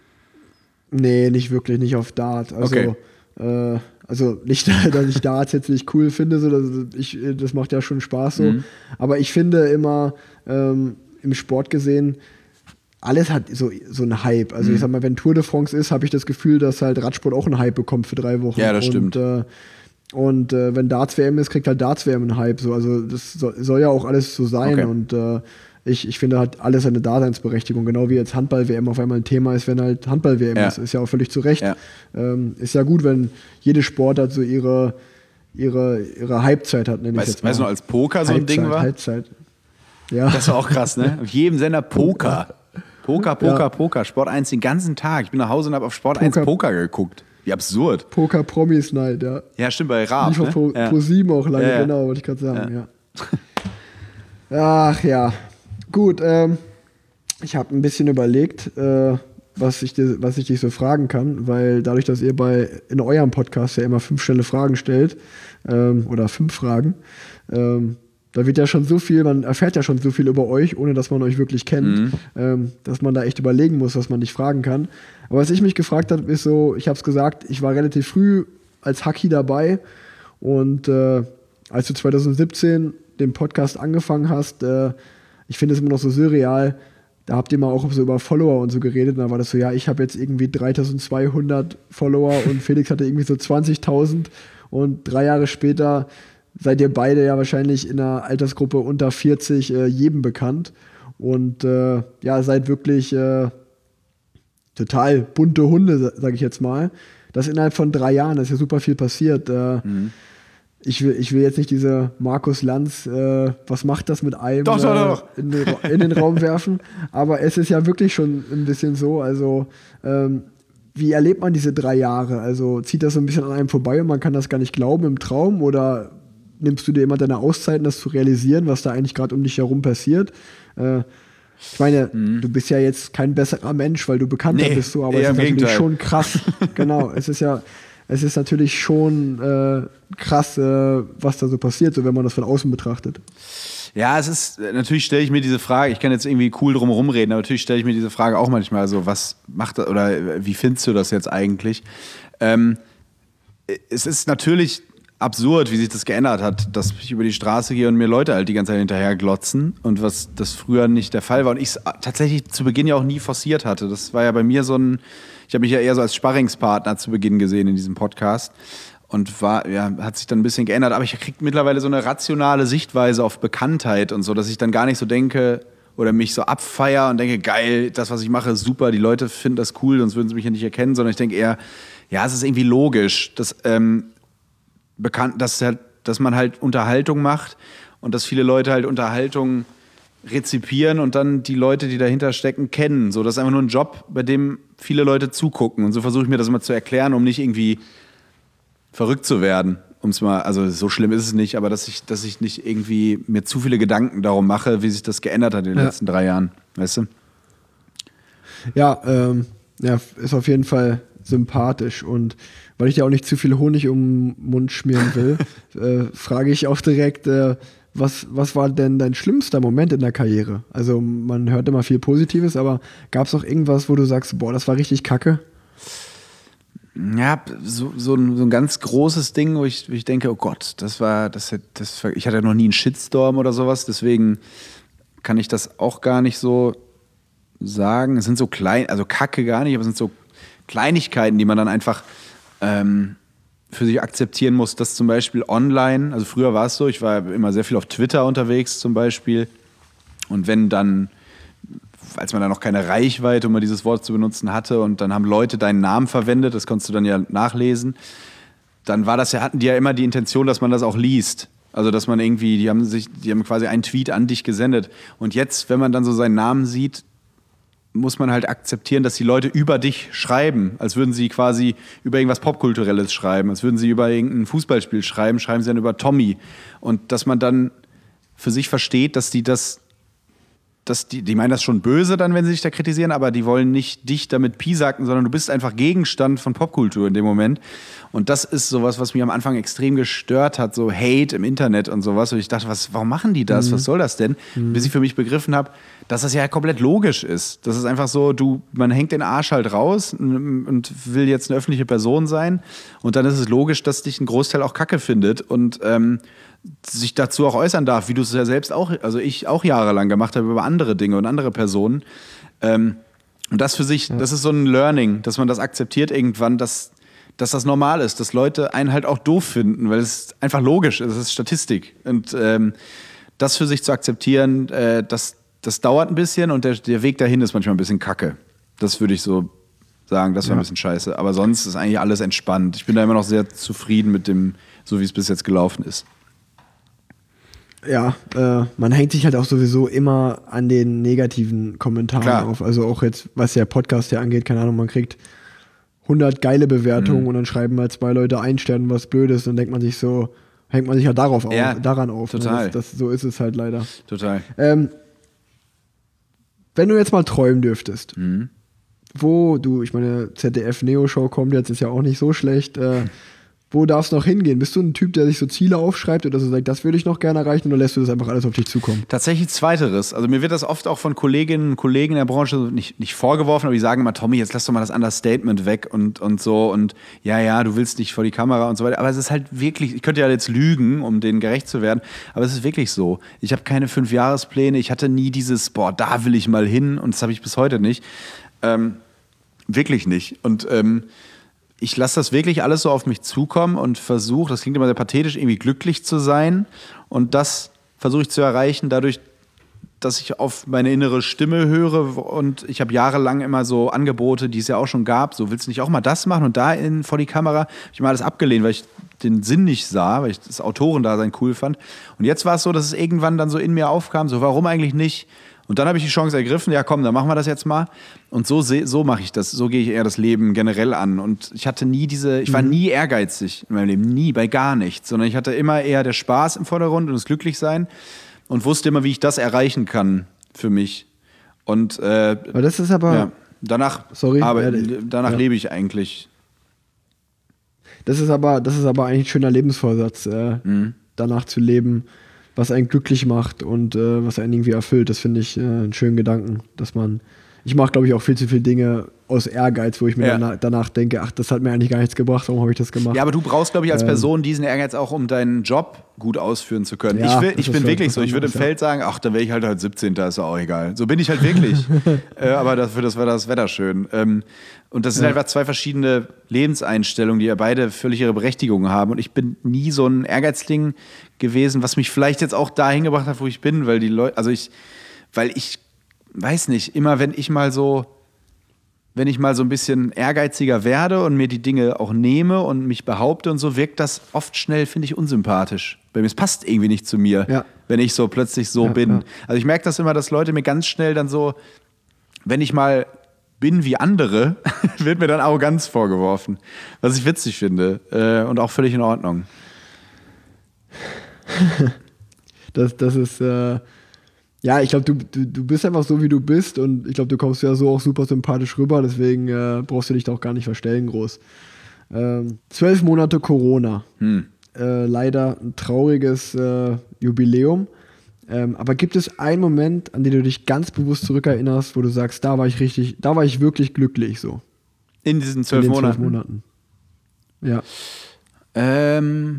Nee, nicht wirklich, nicht auf Dart. Also, okay. äh, Also nicht, dass ich Darts jetzt nicht cool finde, so, das, ich, das macht ja schon Spaß so. Mhm. Aber ich finde immer ähm, im Sport gesehen, alles hat so, so einen Hype. Also mhm. ich sag mal, wenn Tour de France ist, habe ich das Gefühl, dass halt Radsport auch einen Hype bekommt für drei Wochen. Ja, das stimmt. Und, äh, und äh, wenn Darts-W M ist, kriegt halt Darts-W M einen Hype. So. Also das soll, soll ja auch alles so sein. Okay. Und äh, ich, ich finde, hat alles eine Daseinsberechtigung. Genau wie jetzt Handball-W M auf einmal ein Thema ist, wenn halt Handball-W M ja. ist. Ist ja auch völlig zu Recht. Ja. Ähm, ist ja gut, wenn jede Sportart so ihre, ihre, ihre Halbzeit hat. Nenne ich jetzt mal. Weißt du noch, als Poker so ein Halbzeit, Ding war? Halbzeit. Ja. Das war auch krass, ne? Auf jedem Sender Poker. Poker, Poker, ja. Poker. Sport eins den ganzen Tag. Ich bin nach Hause und habe auf Sport Poker. eins Poker geguckt. Wie absurd. Poker Promis Night, ja. Ja, stimmt, bei Raab. Nicht auf ne? Pro, ja. Pro sieben auch lange, ja, ja. genau, wollte ich gerade sagen, ja. ja. Ach ja. Gut, ähm, ich habe ein bisschen überlegt, äh, was, ich dir, was ich dich so fragen kann, weil dadurch, dass ihr bei in eurem Podcast ja immer fünf schnelle Fragen stellt, ähm, oder fünf Fragen, ähm, da wird ja schon so viel, man erfährt ja schon so viel über euch, ohne dass man euch wirklich kennt, mhm. ähm, dass man da echt überlegen muss, was man nicht fragen kann. Aber was ich mich gefragt habe, ist so, ich habe es gesagt, ich war relativ früh als Haki dabei und äh, als du zwanzig siebzehn den Podcast angefangen hast, äh, ich finde es immer noch so surreal, da habt ihr mal auch so über Follower und so geredet, und da war das so, ja, ich habe jetzt irgendwie dreitausendzweihundert Follower und Felix hatte irgendwie so zwanzigtausend, und drei Jahre später seid ihr beide ja wahrscheinlich in einer Altersgruppe unter vierzig äh, jedem bekannt und äh, ja, seid wirklich äh, total bunte Hunde, sage ich jetzt mal. Das innerhalb von drei Jahren, da ist ja super viel passiert. Äh, mhm. Ich will, ich will jetzt nicht diese Markus Lanz, äh, was macht das mit einem, doch, doch, doch. Äh, in, den, in den Raum werfen. Aber es ist ja wirklich schon ein bisschen so. Also, ähm, wie erlebt man diese drei Jahre? Also, zieht das so ein bisschen an einem vorbei und man kann das gar nicht glauben im Traum? Oder nimmst du dir immer deine Auszeiten, das zu realisieren, was da eigentlich gerade um dich herum passiert? Äh, ich meine, mhm. du bist ja jetzt kein besserer Mensch, weil du bekannter nee, bist, so, aber es ist natürlich schon krass. Genau, es ist ja. Es ist natürlich schon äh, krass, äh, was da so passiert, so wenn man das von außen betrachtet. Ja, es ist, natürlich stelle ich mir diese Frage, ich kann jetzt irgendwie cool drum herum reden, aber natürlich stelle ich mir diese Frage auch manchmal so, was macht das, oder wie findest du das jetzt eigentlich? Ähm, es ist natürlich absurd, wie sich das geändert hat, dass ich über die Straße gehe und mir Leute halt die ganze Zeit hinterher glotzen und was das früher nicht der Fall war und ich es tatsächlich zu Beginn ja auch nie forciert hatte. Das war ja bei mir so ein, ich habe mich ja eher so als Sparringspartner zu Beginn gesehen in diesem Podcast und war, ja, hat sich dann ein bisschen geändert, aber ich kriege mittlerweile so eine rationale Sichtweise auf Bekanntheit und so, dass ich dann gar nicht so denke oder mich so abfeier und denke, geil, das, was ich mache, ist super, die Leute finden das cool, sonst würden sie mich ja nicht erkennen, sondern ich denke eher, ja, es ist irgendwie logisch, dass ähm, bekannt, dass, halt, dass man halt Unterhaltung macht und dass viele Leute halt Unterhaltung rezipieren und dann die Leute, die dahinter stecken, kennen. So, das ist einfach nur ein Job, bei dem viele Leute zugucken. Und so versuche ich mir das immer zu erklären, um nicht irgendwie verrückt zu werden. Um's mal, also so schlimm ist es nicht, aber dass ich, dass ich nicht irgendwie mir zu viele Gedanken darum mache, wie sich das geändert hat in den ja. letzten drei Jahren. Weißt du? Ja, ähm, ja, ist auf jeden Fall sympathisch und weil ich ja auch nicht zu viel Honig um den Mund schmieren will, äh, frage ich auch direkt, äh, was, was war denn dein schlimmster Moment in der Karriere? Also man hört immer viel Positives, aber gab es auch irgendwas, wo du sagst, boah, das war richtig kacke? Ja, so, so, ein, so ein ganz großes Ding, wo ich, wo ich denke, oh Gott, das war, das, das, ich hatte noch nie einen Shitstorm oder sowas, deswegen kann ich das auch gar nicht so sagen. Es sind so klein, also Kacke gar nicht, aber es sind so Kleinigkeiten, die man dann einfach ähm, für sich akzeptieren muss, dass zum Beispiel online, also früher war es so, ich war immer sehr viel auf Twitter unterwegs zum Beispiel und wenn dann, als man da noch keine Reichweite, um mal dieses Wort zu benutzen, hatte und dann haben Leute deinen Namen verwendet, das konntest du dann ja nachlesen, dann war das ja, hatten die ja immer die Intention, dass man das auch liest. Also dass man irgendwie, die haben sich, die haben quasi einen Tweet an dich gesendet und jetzt, wenn man dann so seinen Namen sieht, muss man halt akzeptieren, dass die Leute über dich schreiben, als würden sie quasi über irgendwas Popkulturelles schreiben, als würden sie über irgendein Fußballspiel schreiben, schreiben sie dann über Tommy. Und dass man dann für sich versteht, dass die das, dass die, die meinen das schon böse dann, wenn sie dich da kritisieren, aber die wollen nicht dich damit piesacken, sondern du bist einfach Gegenstand von Popkultur in dem Moment. Und das ist sowas, was mich am Anfang extrem gestört hat, so Hate im Internet und sowas. Und ich dachte, was, warum machen die das? Mhm. Was soll das denn? Mhm. Bis ich für mich begriffen habe, dass das ja komplett logisch ist. Das ist einfach so, du, man hängt den Arsch halt raus und will jetzt eine öffentliche Person sein. Und dann ist es logisch, dass dich ein Großteil auch Kacke findet und ähm, sich dazu auch äußern darf, wie du es ja selbst auch, also ich auch jahrelang gemacht habe über andere Dinge und andere Personen. Ähm, und das für sich, ja. das ist so ein Learning, dass man das akzeptiert irgendwann, dass, dass das normal ist, dass Leute einen halt auch doof finden, weil es einfach logisch ist, es ist Statistik. Und ähm, das für sich zu akzeptieren, äh, das, das dauert ein bisschen und der, der Weg dahin ist manchmal ein bisschen kacke. Das würde ich so sagen, das war ja. ein bisschen scheiße. Aber sonst ist eigentlich alles entspannt. Ich bin da immer noch sehr zufrieden mit dem, so wie es bis jetzt gelaufen ist. Ja, äh, man hängt sich halt auch sowieso immer an den negativen Kommentaren Klar. auf. Also auch jetzt, was der Podcast hier angeht, keine Ahnung, man kriegt hundert geile Bewertungen mhm. und dann schreiben mal zwei Leute ein Stern was Blödes und denkt man sich so, hängt man sich ja darauf ja, auf, daran auf. Total. Ne? Das, das, so ist es halt leider. Total. Ähm, wenn du jetzt mal träumen dürftest, mhm. wo du, ich meine, Z D F-Neo-Show kommt jetzt, ist ja auch nicht so schlecht, äh, wo darf es noch hingehen? Bist du ein Typ, der sich so Ziele aufschreibt oder so sagt, das würde ich noch gerne erreichen, oder lässt du das einfach alles auf dich zukommen? Tatsächlich Zweiteres. Also mir wird das oft auch von Kolleginnen und Kollegen in der Branche nicht, nicht vorgeworfen, aber die sagen immer, Tommy, jetzt lass doch mal das Understatement weg und, und so und ja, ja, du willst nicht vor die Kamera und so weiter. Aber es ist halt wirklich, ich könnte ja jetzt lügen, um denen gerecht zu werden, aber es ist wirklich so. Ich habe keine Fünfjahrespläne, ich hatte nie dieses, boah, da will ich mal hin, und das habe ich bis heute nicht. Ähm, wirklich nicht. Und ähm, ich lasse das wirklich alles so auf mich zukommen und versuche, das klingt immer sehr pathetisch, irgendwie glücklich zu sein. Und das versuche ich zu erreichen dadurch, dass ich auf meine innere Stimme höre. Und ich habe jahrelang immer so Angebote, die es ja auch schon gab. So, willst du nicht auch mal das machen? Und da in, vor die Kamera habe ich mal alles abgelehnt, weil ich den Sinn nicht sah, weil ich das Autorendasein cool fand. Und jetzt war es so, dass es irgendwann dann so in mir aufkam, so warum eigentlich nicht? Und dann habe ich die Chance ergriffen, ja komm, dann machen wir das jetzt mal. Und so, so mache ich das, so gehe ich eher das Leben generell an. Und ich hatte nie diese, ich war nie ehrgeizig in meinem Leben, nie, bei gar nichts. Sondern ich hatte immer eher der Spaß im Vordergrund und das Glücklichsein und wusste immer, wie ich das erreichen kann für mich. Und äh, aber das ist aber, ja, danach, sorry, aber, äh, danach ja. lebe ich eigentlich. Das ist aber, das ist aber eigentlich ein schöner Lebensvorsatz, äh, Mhm. danach zu leben, was einen glücklich macht und äh, was einen irgendwie erfüllt. Das finde ich äh, einen schönen Gedanken, dass man, ich mache, glaube ich, auch viel zu viele Dinge aus Ehrgeiz, wo ich mir Ja. danach, danach denke, ach, das hat mir eigentlich gar nichts gebracht, warum habe ich das gemacht? Ja, aber du brauchst, glaube ich, als Ähm. Person diesen Ehrgeiz auch, um deinen Job gut ausführen zu können. Ja, ich will, das ich ist bin was wirklich so. Ich würde im anderes, ja. Feld sagen, ach, dann wäre ich halt halt siebzehnter ist ja auch egal. So bin ich halt wirklich. äh, aber dafür das war das Wetter schön. Ähm, und das sind Ja. einfach zwei verschiedene Lebenseinstellungen, die ja beide völlig ihre Berechtigung haben. Und ich bin nie so ein Ehrgeizling gewesen, was mich vielleicht jetzt auch dahin gebracht hat, wo ich bin, weil die Leute, also ich, weil ich weiß nicht, immer wenn ich mal so wenn ich mal so ein bisschen ehrgeiziger werde und mir die Dinge auch nehme und mich behaupte und so, wirkt das oft schnell, finde ich, unsympathisch. Weil mir es passt irgendwie nicht zu mir, Ja. wenn ich so plötzlich so Ja, bin. ja. Also ich merke das immer, dass Leute mir ganz schnell dann so, wenn ich mal bin wie andere, wird mir dann Arroganz vorgeworfen. Was ich witzig finde äh, und auch völlig in Ordnung. Das, das ist, äh, ja, ich glaube, du, du, du bist einfach so, wie du bist, und ich glaube, du kommst ja so auch super sympathisch rüber, deswegen äh, brauchst du dich da auch gar nicht verstellen groß. Ähm, zwölf Monate Corona. Hm. Äh, leider ein trauriges äh, Jubiläum. Ähm, aber gibt es einen Moment, an den du dich ganz bewusst zurückerinnerst, wo du sagst, da war ich richtig, da war ich wirklich glücklich so? In diesen In zwölf den Monaten. zwölf Monaten. Ja. Ähm,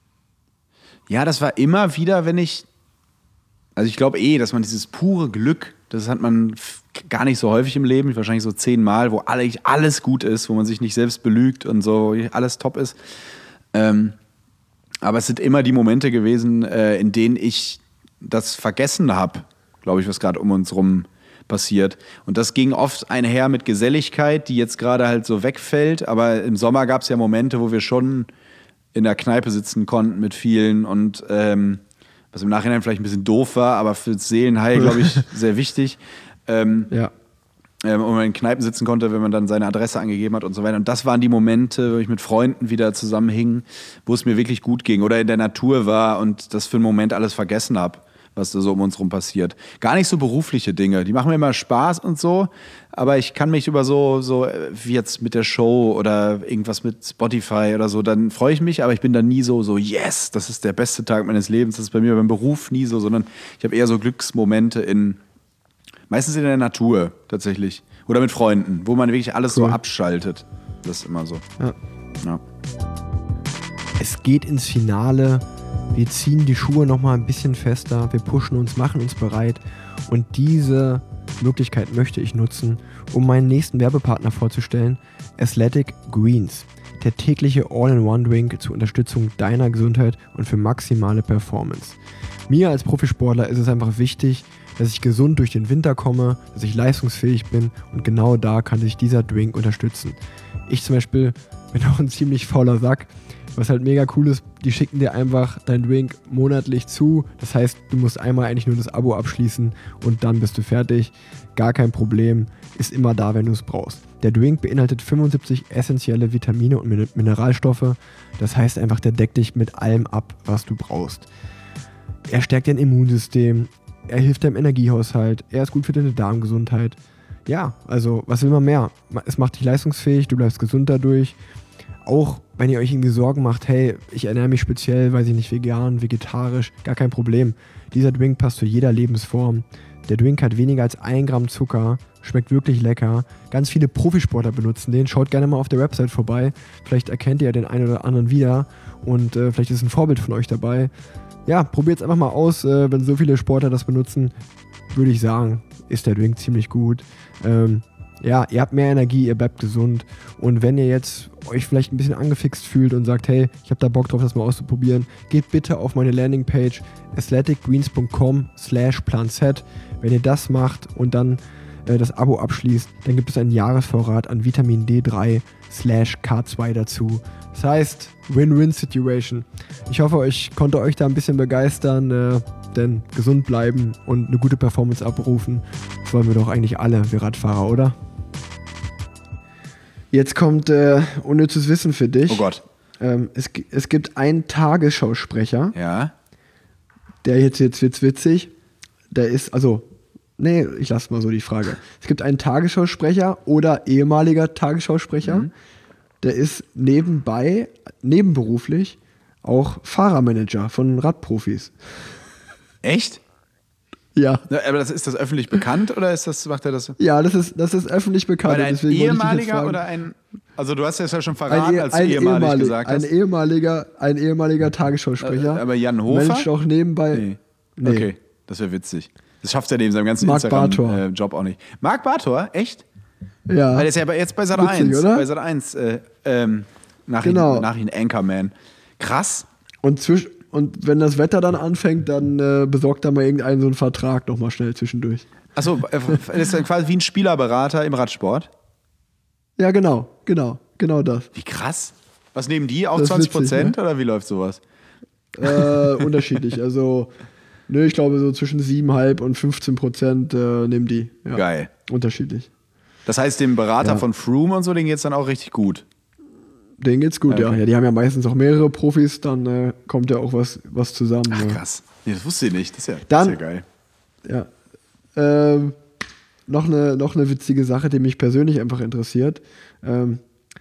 ja, das war immer wieder, wenn ich, also ich glaube eh, dass man dieses pure Glück, das hat man f- gar nicht so häufig im Leben, wahrscheinlich so zehnmal, wo alle, alles gut ist, wo man sich nicht selbst belügt und so, alles top ist. Ähm, aber es sind immer die Momente gewesen, äh, in denen ich das vergessen habe, glaube ich, was gerade um uns rum passiert. Und das ging oft einher mit Geselligkeit, die jetzt gerade halt so wegfällt. Aber im Sommer gab es ja Momente, wo wir schon in der Kneipe sitzen konnten mit vielen und ähm, was im Nachhinein vielleicht ein bisschen doof war, aber für das Seelenheil, glaube ich, sehr wichtig. Ähm, Ja. ähm, und man in Kneipen sitzen konnte, wenn man dann seine Adresse angegeben hat und so weiter. Und das waren die Momente, wo ich mit Freunden wieder zusammenhing, wo es mir wirklich gut ging oder in der Natur war und das für einen Moment alles vergessen habe, was da so um uns rum passiert. Gar nicht so berufliche Dinge, die machen mir immer Spaß und so, aber ich kann mich über so, so wie jetzt mit der Show oder irgendwas mit Spotify oder so, dann freue ich mich, aber ich bin dann nie so, so yes, das ist der beste Tag meines Lebens. Das ist bei mir beim Beruf nie so, sondern ich habe eher so Glücksmomente in, meistens in der Natur tatsächlich oder mit Freunden, wo man wirklich alles Cool. so abschaltet. Das ist immer so. Ja. Ja. Es geht ins Finale. Wir ziehen die Schuhe nochmal ein bisschen fester. Wir pushen uns, machen uns bereit. Und diese Möglichkeit möchte ich nutzen, um meinen nächsten Werbepartner vorzustellen. Athletic Greens. Der tägliche All-in-One-Drink zur Unterstützung deiner Gesundheit und für maximale Performance. Mir als Profisportler ist es einfach wichtig, dass ich gesund durch den Winter komme, dass ich leistungsfähig bin, und genau da kann sich dieser Drink unterstützen. Ich zum Beispiel bin auch ein ziemlich fauler Sack, was halt mega cool ist, die schicken dir einfach deinen Drink monatlich zu. Das heißt, du musst einmal eigentlich nur das Abo abschließen und dann bist du fertig. Gar kein Problem, ist immer da, wenn du es brauchst. Der Drink beinhaltet fünfundsiebzig essentielle Vitamine und Min- Mineralstoffe. Das heißt einfach, der deckt dich mit allem ab, was du brauchst. Er stärkt dein Immunsystem, er hilft deinem Energiehaushalt, er ist gut für deine Darmgesundheit. Ja, also was will man mehr? Es macht dich leistungsfähig, du bleibst gesund dadurch. auch wenn ihr euch irgendwie Sorgen macht, hey, ich ernähre mich speziell, weiß ich nicht, vegan, vegetarisch, gar kein Problem. Dieser Drink passt zu jeder Lebensform. Der Drink hat weniger als ein Gramm Zucker, schmeckt wirklich lecker. Ganz viele Profisportler benutzen den. Schaut gerne mal auf der Website vorbei. Vielleicht erkennt ihr ja den einen oder anderen wieder und äh, vielleicht ist ein Vorbild von euch dabei. Ja, probiert es einfach mal aus. Äh, wenn so viele Sportler das benutzen, würde ich sagen, ist der Drink ziemlich gut. Ähm, ja, ihr habt mehr Energie, ihr bleibt gesund. Und wenn ihr jetzt euch vielleicht ein bisschen angefixt fühlt und sagt, hey, ich habe da Bock drauf, das mal auszuprobieren, geht bitte auf meine Landingpage athleticgreens.com slash planset. Wenn ihr das macht und dann äh, das Abo abschließt, dann gibt es einen Jahresvorrat an Vitamin D drei slash K zwei dazu. Das heißt, Win-Win-Situation. Ich hoffe, ich konnte euch da ein bisschen begeistern, äh, denn gesund bleiben und eine gute Performance abrufen, das wollen wir doch eigentlich alle, wir Radfahrer, oder? Jetzt kommt äh, unnützes Wissen für dich. Oh Gott. Ähm, es, es gibt einen Tagesschausprecher, Ja. der jetzt, jetzt wird's witzig, der ist, also, nee, ich lasse mal so die Frage. Es gibt einen Tagesschausprecher oder ehemaliger Tagesschausprecher, mhm. der ist nebenbei, nebenberuflich auch Fahrermanager von Radprofis. Echt? Ja. Na, aber das, ist das öffentlich bekannt oder ist das, macht er das? Ja, das ist, das ist öffentlich bekannt. Weil ein deswegen wollte ich dich jetzt ehemaliger fragen. oder ein, also du hast ja schon verraten, ein, als du ein ehemalig ehemalig, gesagt hast. Ein ehemaliger, ein ehemaliger Tagesschausprecher. Äh, aber Jan Hofer? Managt auch nebenbei. Nee. Nee. Okay, das wäre witzig. Das schafft er neben seinem ganzen Marc Instagram-Job äh, auch nicht. Marc Bartor? Echt? Ja. Weil der ist ja bei- jetzt bei Sat Witzig, eins. oder? Bei Sat eins. Äh, ähm, Nachrichten, Genau. Nachrichten-Anchorman. Krass. Und, zwisch und wenn das Wetter dann anfängt, dann äh, besorgt er mal irgendeinen so einen Vertrag nochmal schnell zwischendurch. Achso, äh, das ist dann quasi wie ein Spielerberater im Radsport. Ja, genau, genau, genau das. Wie krass. Was nehmen die? Auch Das ist zwanzig witzig, Prozent ne? oder wie läuft sowas? Äh, unterschiedlich. Also, nö, ich glaube, so zwischen sieben Komma fünf und fünfzehn Prozent äh, nehmen die. Ja. Geil. Unterschiedlich. Das heißt, dem Berater Ja. von Froome und so, den geht's dann auch richtig gut. Denen geht's gut, Okay. ja. Ja, die haben ja meistens auch mehrere Profis, dann äh, kommt ja auch was, was zusammen. Ach, ja. krass. Nee, das wusste ich nicht. Das ist ja, Dann- das ist ja geil. Ja. Ähm, noch, eine, noch eine witzige Sache, die mich persönlich einfach interessiert. Ähm,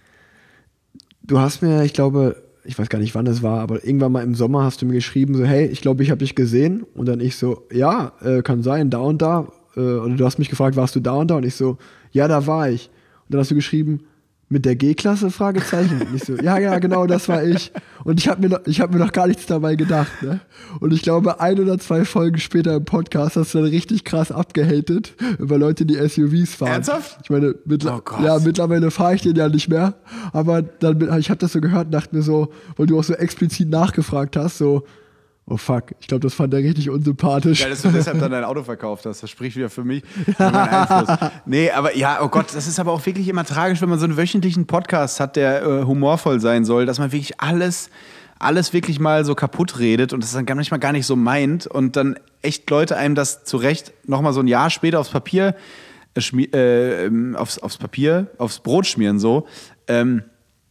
du hast mir, ich glaube, ich weiß gar nicht, wann es war, aber irgendwann mal im Sommer hast du mir geschrieben, so, hey, ich glaube, ich habe dich gesehen. Und dann ich so, ja, äh, kann sein, da und da. Äh, und du hast mich gefragt, warst du da und da? Und ich so, ja, da war ich. Und dann hast du geschrieben, mit der G-Klasse? Fragezeichen. Und ich so, ja, ja, genau, das war ich. Und ich habe mir, noch- ich hab mir noch gar nichts dabei gedacht. Ne? Und ich glaube, ein oder zwei Folgen später im Podcast hast du dann richtig krass abgehatet über Leute, die S U Vs fahren. Ernsthaft? Ich meine, mittler- Oh Gott. ja, mittlerweile fahre ich den ja nicht mehr. Aber dann, bin- ich habe das so gehört und dachte mir so, weil du auch so explizit nachgefragt hast, so, oh fuck, ich glaube, das fand er richtig unsympathisch. Geil, dass du deshalb dann dein Auto verkauft hast. Das spricht wieder für mich. Für meinen Einfluss. Nee, aber ja, oh Gott, das ist aber auch wirklich immer tragisch, wenn man so einen wöchentlichen Podcast hat, der äh, humorvoll sein soll, dass man wirklich alles, alles wirklich mal so kaputt redet und das dann manchmal gar nicht so meint und dann echt Leute einem das zurecht nochmal so ein Jahr später aufs Papier, äh, schmi- äh, ähm, aufs, aufs Papier, aufs Brot schmieren so. Ähm,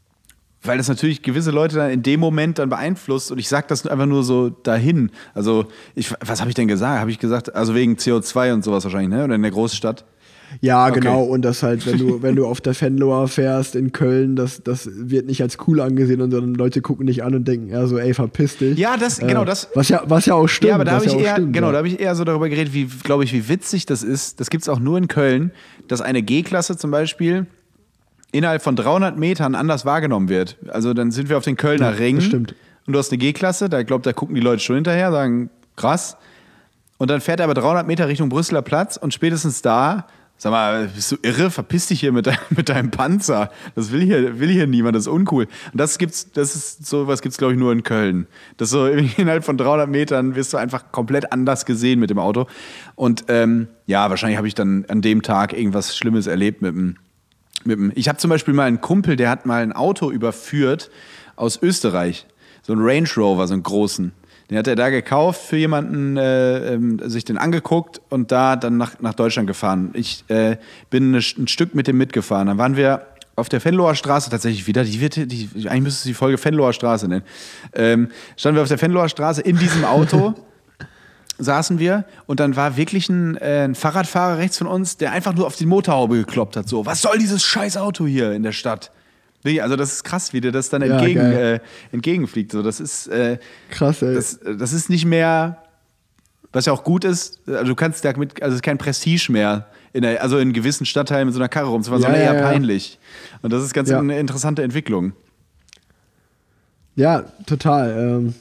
Weil das natürlich gewisse Leute dann in dem Moment dann beeinflusst und ich sage das einfach nur so dahin. Also, ich, was habe ich denn gesagt? Habe ich gesagt, also wegen C O zwei und sowas wahrscheinlich, ne? Oder in der Großstadt? Ja, Okay. genau. Und das halt, wenn du, wenn du auf der Venloer fährst in Köln, das, das wird nicht als cool angesehen, sondern Leute gucken dich an und denken eher so, ey, verpiss dich. Ja, das, Äh, genau, das. Was ja, was ja auch stimmt. Ja, aber da was habe ich ja auch eher, stimmt, genau, ja. da habe ich eher so darüber geredet, wie, glaube ich, wie witzig das ist. Das gibt es auch nur in Köln, dass eine G-Klasse zum Beispiel innerhalb von dreihundert Metern anders wahrgenommen wird. Also dann sind wir auf den Kölner Ja, Ring das stimmt. und du hast eine G-Klasse, da glaube da gucken die Leute schon hinterher, sagen krass. Und dann fährt er aber dreihundert Meter Richtung Brüsseler Platz und spätestens da, sag mal, bist du irre? Verpiss dich hier mit, dein, mit deinem Panzer. Das will hier, will hier niemand, das ist uncool. Und das gibt's, das ist sowas gibt's glaube ich nur in Köln. Das so innerhalb von dreihundert Metern wirst du einfach komplett anders gesehen mit dem Auto. Und ähm, ja, wahrscheinlich habe ich dann an dem Tag irgendwas Schlimmes erlebt mit dem Mit dem, ich habe zum Beispiel mal einen Kumpel, der hat mal ein Auto überführt aus Österreich. So einen Range Rover, so einen großen. Den hat er da gekauft für jemanden, äh, ähm, sich den angeguckt und da dann nach, nach Deutschland gefahren. Ich äh, bin eine, ein Stück mit dem mitgefahren. Dann waren wir auf der Venloer Straße tatsächlich wieder. Die wird, die, eigentlich müsste es die Folge Venloer Straße nennen. Ähm, standen wir auf der Venloer Straße in diesem Auto. Saßen wir und dann war wirklich ein, äh, ein Fahrradfahrer rechts von uns, der einfach nur auf die Motorhaube gekloppt hat. So, was soll dieses scheiß Auto hier in der Stadt? Nee, also das ist krass, wie dir das dann Ja, entgegen, geil. äh, entgegenfliegt. So, das ist, äh, Krass, ey. das, das ist nicht mehr, was ja auch gut ist, also du kannst damit, also es ist kein Prestige mehr, in der, also in gewissen Stadtteilen mit so einer Karre rumzufahren, Ja, sondern ja, eher ja. peinlich. Und das ist ganz Ja. eine interessante Entwicklung. Ja, total. Ähm,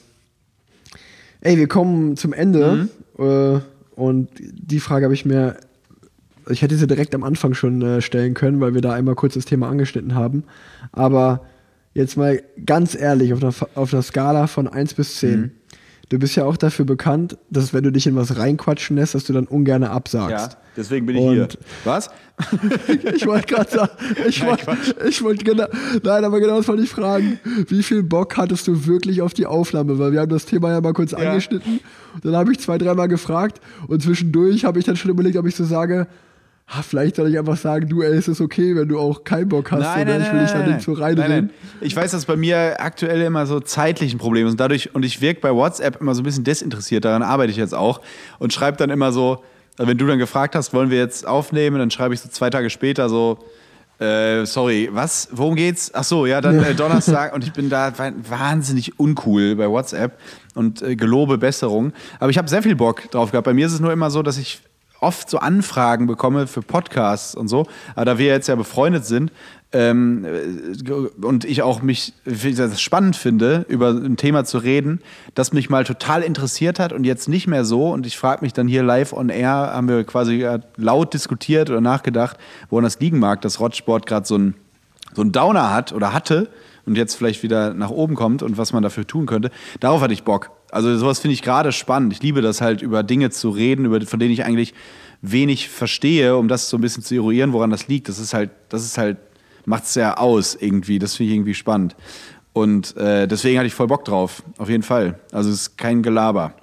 ey, wir kommen zum Ende. Mhm. Äh, und die Frage habe ich mir, ich hätte sie direkt am Anfang schon äh, stellen können, weil wir da einmal kurz das Thema angeschnitten haben. Aber jetzt mal ganz ehrlich, auf einer, auf einer Skala von eins bis zehn. Mhm. Du bist ja auch dafür bekannt, dass wenn du dich in was reinquatschen lässt, dass du dann ungern absagst. Ja, deswegen bin ich Und- hier. Was? Ich wollte gerade sagen, ich Nein, wollte, ich wollte genau, nein, aber genau das wollte ich fragen. Wie viel Bock hattest du wirklich auf die Aufnahme? Weil wir haben das Thema ja mal kurz Ja. angeschnitten. Dann habe ich zwei, dreimal gefragt und zwischendurch habe ich dann schon überlegt, ob ich so sage, ah, vielleicht soll ich einfach sagen, du, ey, es ist okay, wenn du auch keinen Bock hast, Nein, oder nein, ich will nein, dich da nein, nicht so nein. reinreden. Nein, nein. Ich weiß, dass bei mir aktuell immer so zeitlich ein Problem ist und dadurch, und ich wirke bei WhatsApp immer so ein bisschen desinteressiert, daran arbeite ich jetzt auch und schreibe dann immer so, also wenn du dann gefragt hast, wollen wir jetzt aufnehmen, dann schreibe ich so zwei Tage später so, äh, sorry, was, worum geht's? Ach so, ja, dann äh, Donnerstag und ich bin da wahnsinnig uncool bei WhatsApp und äh, gelobe Besserung, aber ich habe sehr viel Bock drauf gehabt. Bei mir ist es nur immer so, dass ich oft so Anfragen bekomme für Podcasts und so, aber da wir jetzt ja befreundet sind ähm, und ich auch mich das spannend finde, über ein Thema zu reden, das mich mal total interessiert hat und jetzt nicht mehr so und ich frage mich dann hier live on air, haben wir quasi laut diskutiert oder nachgedacht, woran das liegen mag, dass Rottsport gerade so ein so ein Downer hat oder hatte und jetzt vielleicht wieder nach oben kommt und was man dafür tun könnte. Darauf hatte ich Bock. Also sowas finde ich gerade spannend. Ich liebe das halt, über Dinge zu reden, über, von denen ich eigentlich wenig verstehe, um das so ein bisschen zu eruieren, woran das liegt. Das ist halt, das ist halt, macht es ja aus irgendwie. Das finde ich irgendwie spannend. Und äh, deswegen hatte ich voll Bock drauf, auf jeden Fall. Also es ist kein Gelaber.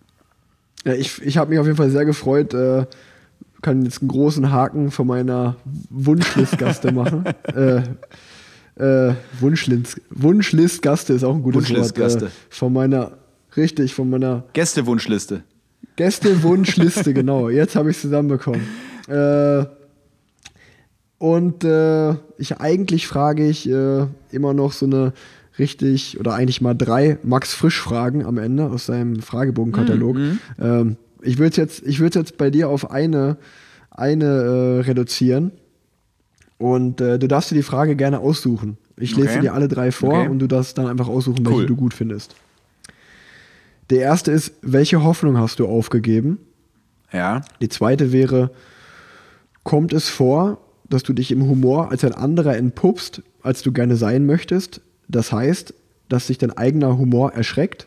Ja, ich ich habe mich auf jeden Fall sehr gefreut. Äh, kann jetzt einen großen Haken von meiner Wunschlistgaste machen. äh, äh, Wunschlist, Wunschlistgaste ist auch ein gutes Wunschlistgaste. Wort. Äh, von meiner, richtig, von meiner Gästewunschliste. Gäste-Wunschliste, genau. Jetzt habe ich es zusammenbekommen. Äh, und äh, ich eigentlich frage ich äh, immer noch so eine richtig, oder eigentlich mal drei Max-Frisch-Fragen am Ende aus seinem Fragebogenkatalog. Mhm. Ähm, ich würde jetzt, ich würde jetzt bei dir auf eine, eine äh, reduzieren. Und äh, du darfst dir die Frage gerne aussuchen. Ich lese Okay. dir alle drei vor Okay. und du darfst dann einfach aussuchen, welche Cool. du gut findest. Der erste ist, welche Hoffnung hast du aufgegeben? Ja. Die zweite wäre, kommt es vor, dass du dich im Humor als ein anderer entpuppst, als du gerne sein möchtest? Das heißt, dass sich dein eigener Humor erschreckt?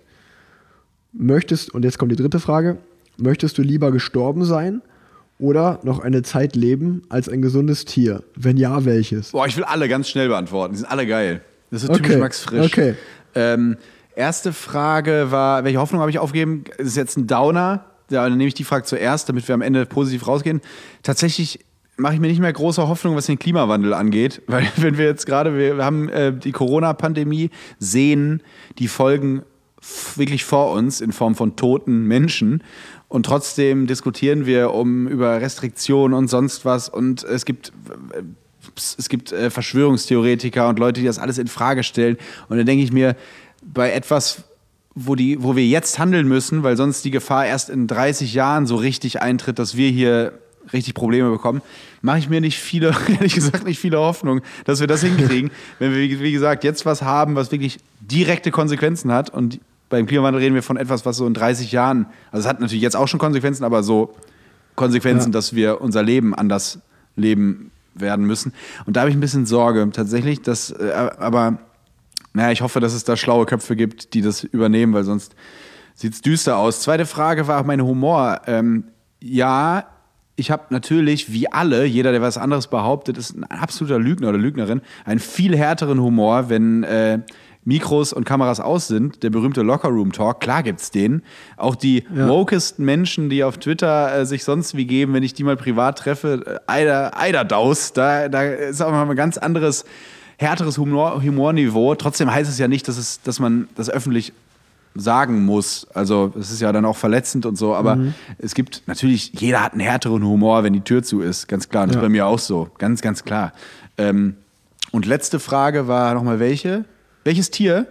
Möchtest, und jetzt kommt die dritte Frage, möchtest du lieber gestorben sein oder noch eine Zeit leben als ein gesundes Tier? Wenn ja, welches? Boah, ich will alle ganz schnell beantworten. Die sind alle geil. Das ist so Okay. typisch Max Frisch. Okay. Ähm, erste Frage war, welche Hoffnung habe ich aufgegeben? Das ist jetzt ein Downer. Ja, dann nehme ich die Frage zuerst, damit wir am Ende positiv rausgehen. Tatsächlich mache ich mir nicht mehr große Hoffnung, was den Klimawandel angeht. Weil wenn wir jetzt gerade, wir, wir haben äh, die Corona-Pandemie, sehen die Folgen f- wirklich vor uns in Form von toten Menschen. Und trotzdem diskutieren wir um über Restriktionen und sonst was. Und es gibt, äh, es gibt äh, Verschwörungstheoretiker und Leute, die das alles in Frage stellen. Und dann denke ich mir, bei etwas, wo, die, wo wir jetzt handeln müssen, weil sonst die Gefahr erst in dreißig Jahren so richtig eintritt, dass wir hier richtig Probleme bekommen, mache ich mir nicht viele, ehrlich gesagt, nicht viele Hoffnung, dass wir das hinkriegen, wenn wir, wie, wie gesagt, jetzt was haben, was wirklich direkte Konsequenzen hat. Und beim Klimawandel reden wir von etwas, was so in dreißig Jahren, also es hat natürlich jetzt auch schon Konsequenzen, aber so Konsequenzen, Ja. dass wir unser Leben anders leben werden müssen. Und da habe ich ein bisschen Sorge tatsächlich, dass, äh, aber naja, ich hoffe, dass es da schlaue Köpfe gibt, die das übernehmen, weil sonst sieht es düster aus. Zweite Frage war mein Humor. Ähm, ja, ich habe natürlich, wie alle, jeder, der was anderes behauptet, ist ein absoluter Lügner oder Lügnerin, einen viel härteren Humor, wenn äh, Mikros und Kameras aus sind. Der berühmte Locker-Room-Talk, klar gibt's den. Auch die Ja. wokesten Menschen, die auf Twitter äh, sich sonst wie geben, wenn ich die mal privat treffe, äh, Eider, Eiderdaus, da, da ist auch mal ein ganz anderes, härteres Humor, Humorniveau. Trotzdem heißt es ja nicht, dass, es, dass man das öffentlich sagen muss. Also es ist ja dann auch verletzend und so, aber Mhm. es gibt natürlich, jeder hat einen härteren Humor, wenn die Tür zu ist, ganz klar. Und das Ja. ist bei mir auch so, ganz, ganz klar. Ähm, Und letzte Frage war nochmal welche? Welches Tier?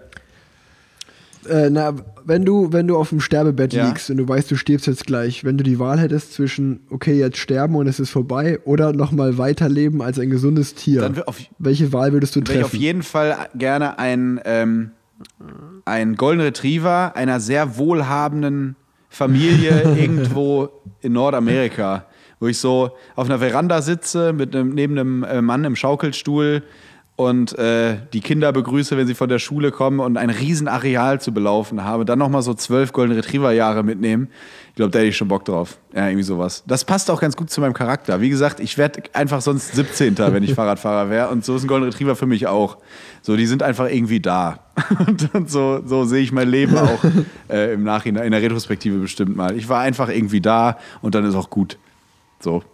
Äh, na, wenn du, wenn du auf dem Sterbebett Ja. liegst und du weißt, du stirbst jetzt gleich, wenn du die Wahl hättest zwischen, okay, jetzt sterben und es ist vorbei, oder nochmal weiterleben als ein gesundes Tier, Dann wär auf- welche Wahl würdest du Wäre ich auf treffen? jeden Fall gerne ein, ähm, ein Golden Retriever einer sehr wohlhabenden Familie irgendwo in Nordamerika, wo ich so auf einer Veranda sitze mit einem, neben einem äh, Mann im Schaukelstuhl und äh, die Kinder begrüße, wenn sie von der Schule kommen und ein riesen Areal zu belaufen habe, dann nochmal so zwölf Golden Retriever Jahre mitnehmen. Ich glaube, da hätte ich schon Bock drauf. Ja, irgendwie sowas. Das passt auch ganz gut zu meinem Charakter. Wie gesagt, ich werde einfach sonst siebzehnter, wenn ich Fahrradfahrer wäre. Und so ist ein Golden Retriever für mich auch. So, die sind einfach irgendwie da. Und, und so, so sehe ich mein Leben auch äh, im Nachhinein, in der Retrospektive bestimmt mal. Ich war einfach irgendwie da und dann ist auch gut. So.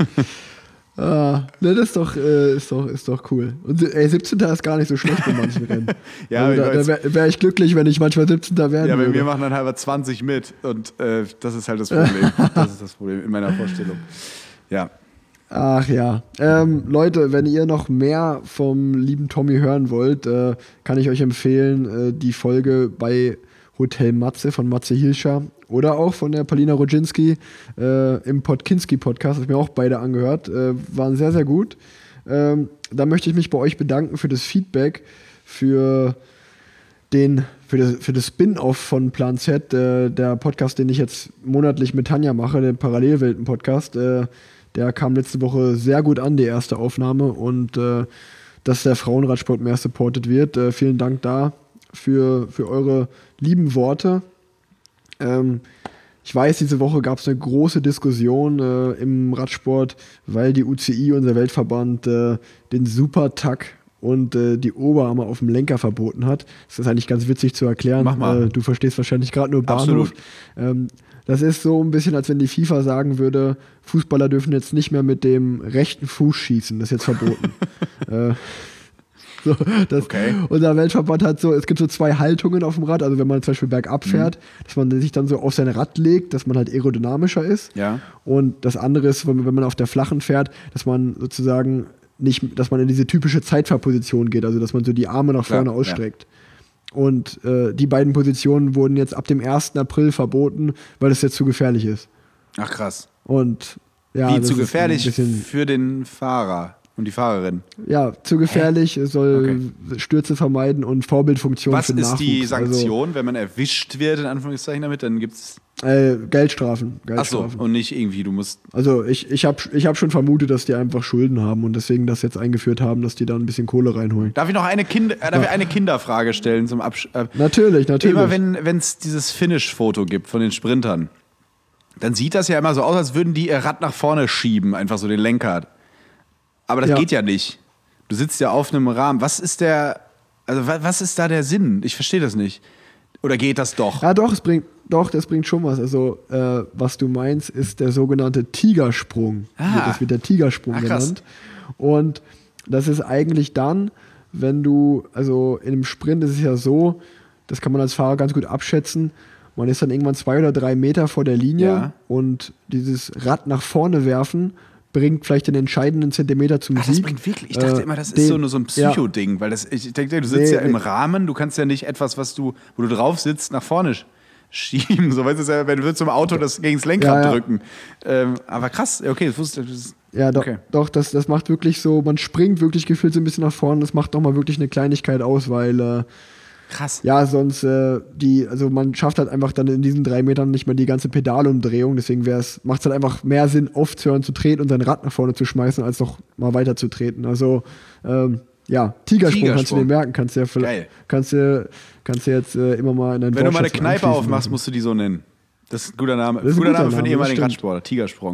Ah, ne, das ist doch, äh, ist doch, ist doch cool. Und ey, siebzehnter ist gar nicht so schlecht in manchen Rennen. Ja, also, da ich weiß- da wäre wär ich glücklich, wenn ich manchmal siebzehnter werden Ja, bei würde. mir machen dann halber zwanzig mit. Und äh, das ist halt das Problem. Das ist das Problem in meiner Vorstellung. Ja. Ach ja. Ähm, Leute, wenn ihr noch mehr vom lieben Tommy hören wollt, äh, kann ich euch empfehlen, äh, die Folge bei Hotel Matze von Matze Hilscher oder auch von der Paulina Rodzinski äh, im Podkinski-Podcast, das mir auch beide angehört, äh, waren sehr, sehr gut. Ähm, da möchte ich mich bei euch bedanken für das Feedback, für den, für das, für das Spin-Off von Plan Z, äh, der Podcast, den ich jetzt monatlich mit Tanja mache, der Parallelwelten-Podcast. Äh, der kam letzte Woche sehr gut an, die erste Aufnahme, und äh, dass der Frauenradsport mehr supported wird. Äh, vielen Dank da für, für eure lieben Worte. Ähm, ich weiß, diese Woche gab es eine große Diskussion äh, im Radsport, weil die U C I, unser Weltverband, äh, den Super-Tack und äh, die Oberarme auf dem Lenker verboten hat. Das ist eigentlich ganz witzig zu erklären. Mach mal. Äh, du verstehst wahrscheinlich gerade nur Bahnhof. Absolut. Ähm, das ist so ein bisschen, als wenn die FIFA sagen würde, Fußballer dürfen jetzt nicht mehr mit dem rechten Fuß schießen. Das ist jetzt verboten. äh, So, das, Okay. Unser Weltverband hat so, es gibt so zwei Haltungen auf dem Rad, also wenn man zum Beispiel bergab fährt, Mhm. dass man sich dann so auf sein Rad legt, dass man halt aerodynamischer ist. Ja. Und das andere ist, wenn man wenn man auf der flachen fährt, dass man sozusagen nicht, dass man in diese typische Zeitfahrposition geht, also dass man so die Arme nach Klar, vorne ausstreckt. Und äh, die beiden Positionen wurden jetzt ab dem ersten April verboten, weil es jetzt zu gefährlich ist. Ach krass. Und ja, Wie das zu ist ein gefährlich bisschen- für den Fahrer und die Fahrerin. Ja, zu gefährlich, es soll Stürze vermeiden und Vorbildfunktion Was für den ist die Nachwuchs. Sanktion, wenn man erwischt wird, in Anführungszeichen damit? Dann gibt es. Also, äh, Geldstrafen. Achso, Geldstrafen. und nicht irgendwie, du musst. Also ich, ich habe ich hab schon vermutet, dass die einfach Schulden haben und deswegen das jetzt eingeführt haben, dass die da ein bisschen Kohle reinholen. Darf ich noch eine, kind, äh, darf ich eine Kinderfrage stellen zum Abschluss? Äh, Natürlich, natürlich. Immer wenn es dieses Finish-Foto gibt von den Sprintern, dann sieht das ja immer so aus, als würden die ihr Rad nach vorne schieben, einfach so den Lenker. Aber das Ja. geht ja nicht. Du sitzt ja auf einem Rahmen. Was ist der, also wa- was ist da der Sinn? Ich verstehe das nicht. Oder geht das doch? Ja, doch, es bringt, doch, das bringt schon was. Also, äh, was du meinst, ist der sogenannte Tigersprung. Ah. Das wird der Tigersprung Ah, krass. genannt. Und das ist eigentlich dann, wenn du, also in einem Sprint ist es ja so, das kann man als Fahrer ganz gut abschätzen, man ist dann irgendwann zwei oder drei Meter vor der Linie Ja. und dieses Rad nach vorne werfen bringt vielleicht den entscheidenden Zentimeter zum Ach, das Sieg. bringt wirklich. Ich dachte Äh, immer, das ist den- so nur so ein ja. Psycho-Ding, weil das, ich denke, du sitzt Nee, ja im nee. Rahmen, du kannst ja nicht etwas, was du, wo du drauf sitzt, nach vorne sch- schieben. So weißt du, ja, wenn du willst zum Auto das gegen das Lenkrad Ja, ja. drücken. Ähm, aber krass, okay, das wusste das, Ja, doch, Okay. doch das, das macht wirklich so, man springt wirklich gefühlt so ein bisschen nach vorne, das macht nochmal wirklich eine Kleinigkeit aus, weil äh, krass. ja, sonst äh, die, also man schafft halt einfach dann in diesen drei Metern nicht mehr die ganze Pedalumdrehung, deswegen macht es halt einfach mehr Sinn, aufzuhören zu treten und sein Rad nach vorne zu schmeißen, als noch mal weiter zu treten. Also, ähm, ja, Tigersprung, kannst du Tigersprung. dir merken, kannst du ja Geil. vielleicht, kannst du, kannst du jetzt äh, immer mal in deinen Wenn du mal eine Wortschatz Kneipe anschließen aufmachst, lassen. musst du die so nennen. Das ist ein guter Name. Das ist ein guter guter Name für einen Name, das ehemaligen stimmt. Radsportler. Tigersprung.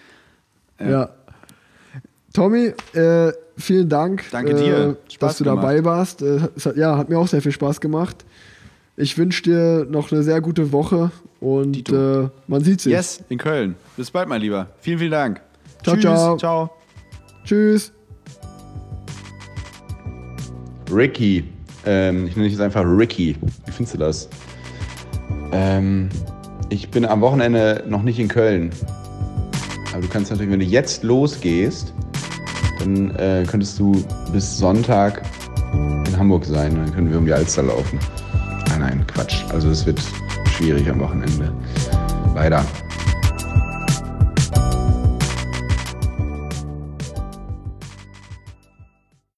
Ja. Tommy, äh, vielen Dank, Danke dir. äh, Spaß dass du gemacht. dabei warst. Äh, es hat, ja, hat mir auch sehr viel Spaß gemacht. Ich wünsche dir noch eine sehr gute Woche und Dito. äh, man sieht sich. Yes, in Köln. Bis bald, mein Lieber. Vielen, vielen Dank. Ciao, Tschüss. ciao. Ciao. Tschüss. Ricky. Ähm, ich nenne dich jetzt einfach Ricky. Wie findest du das? Ähm, ich bin am Wochenende noch nicht in Köln. Aber du kannst natürlich, wenn du jetzt losgehst, dann äh, könntest du bis Sonntag in Hamburg sein. Dann können wir um die Alster laufen. Nein, nein, Quatsch. Also es wird schwierig am Wochenende. Leider.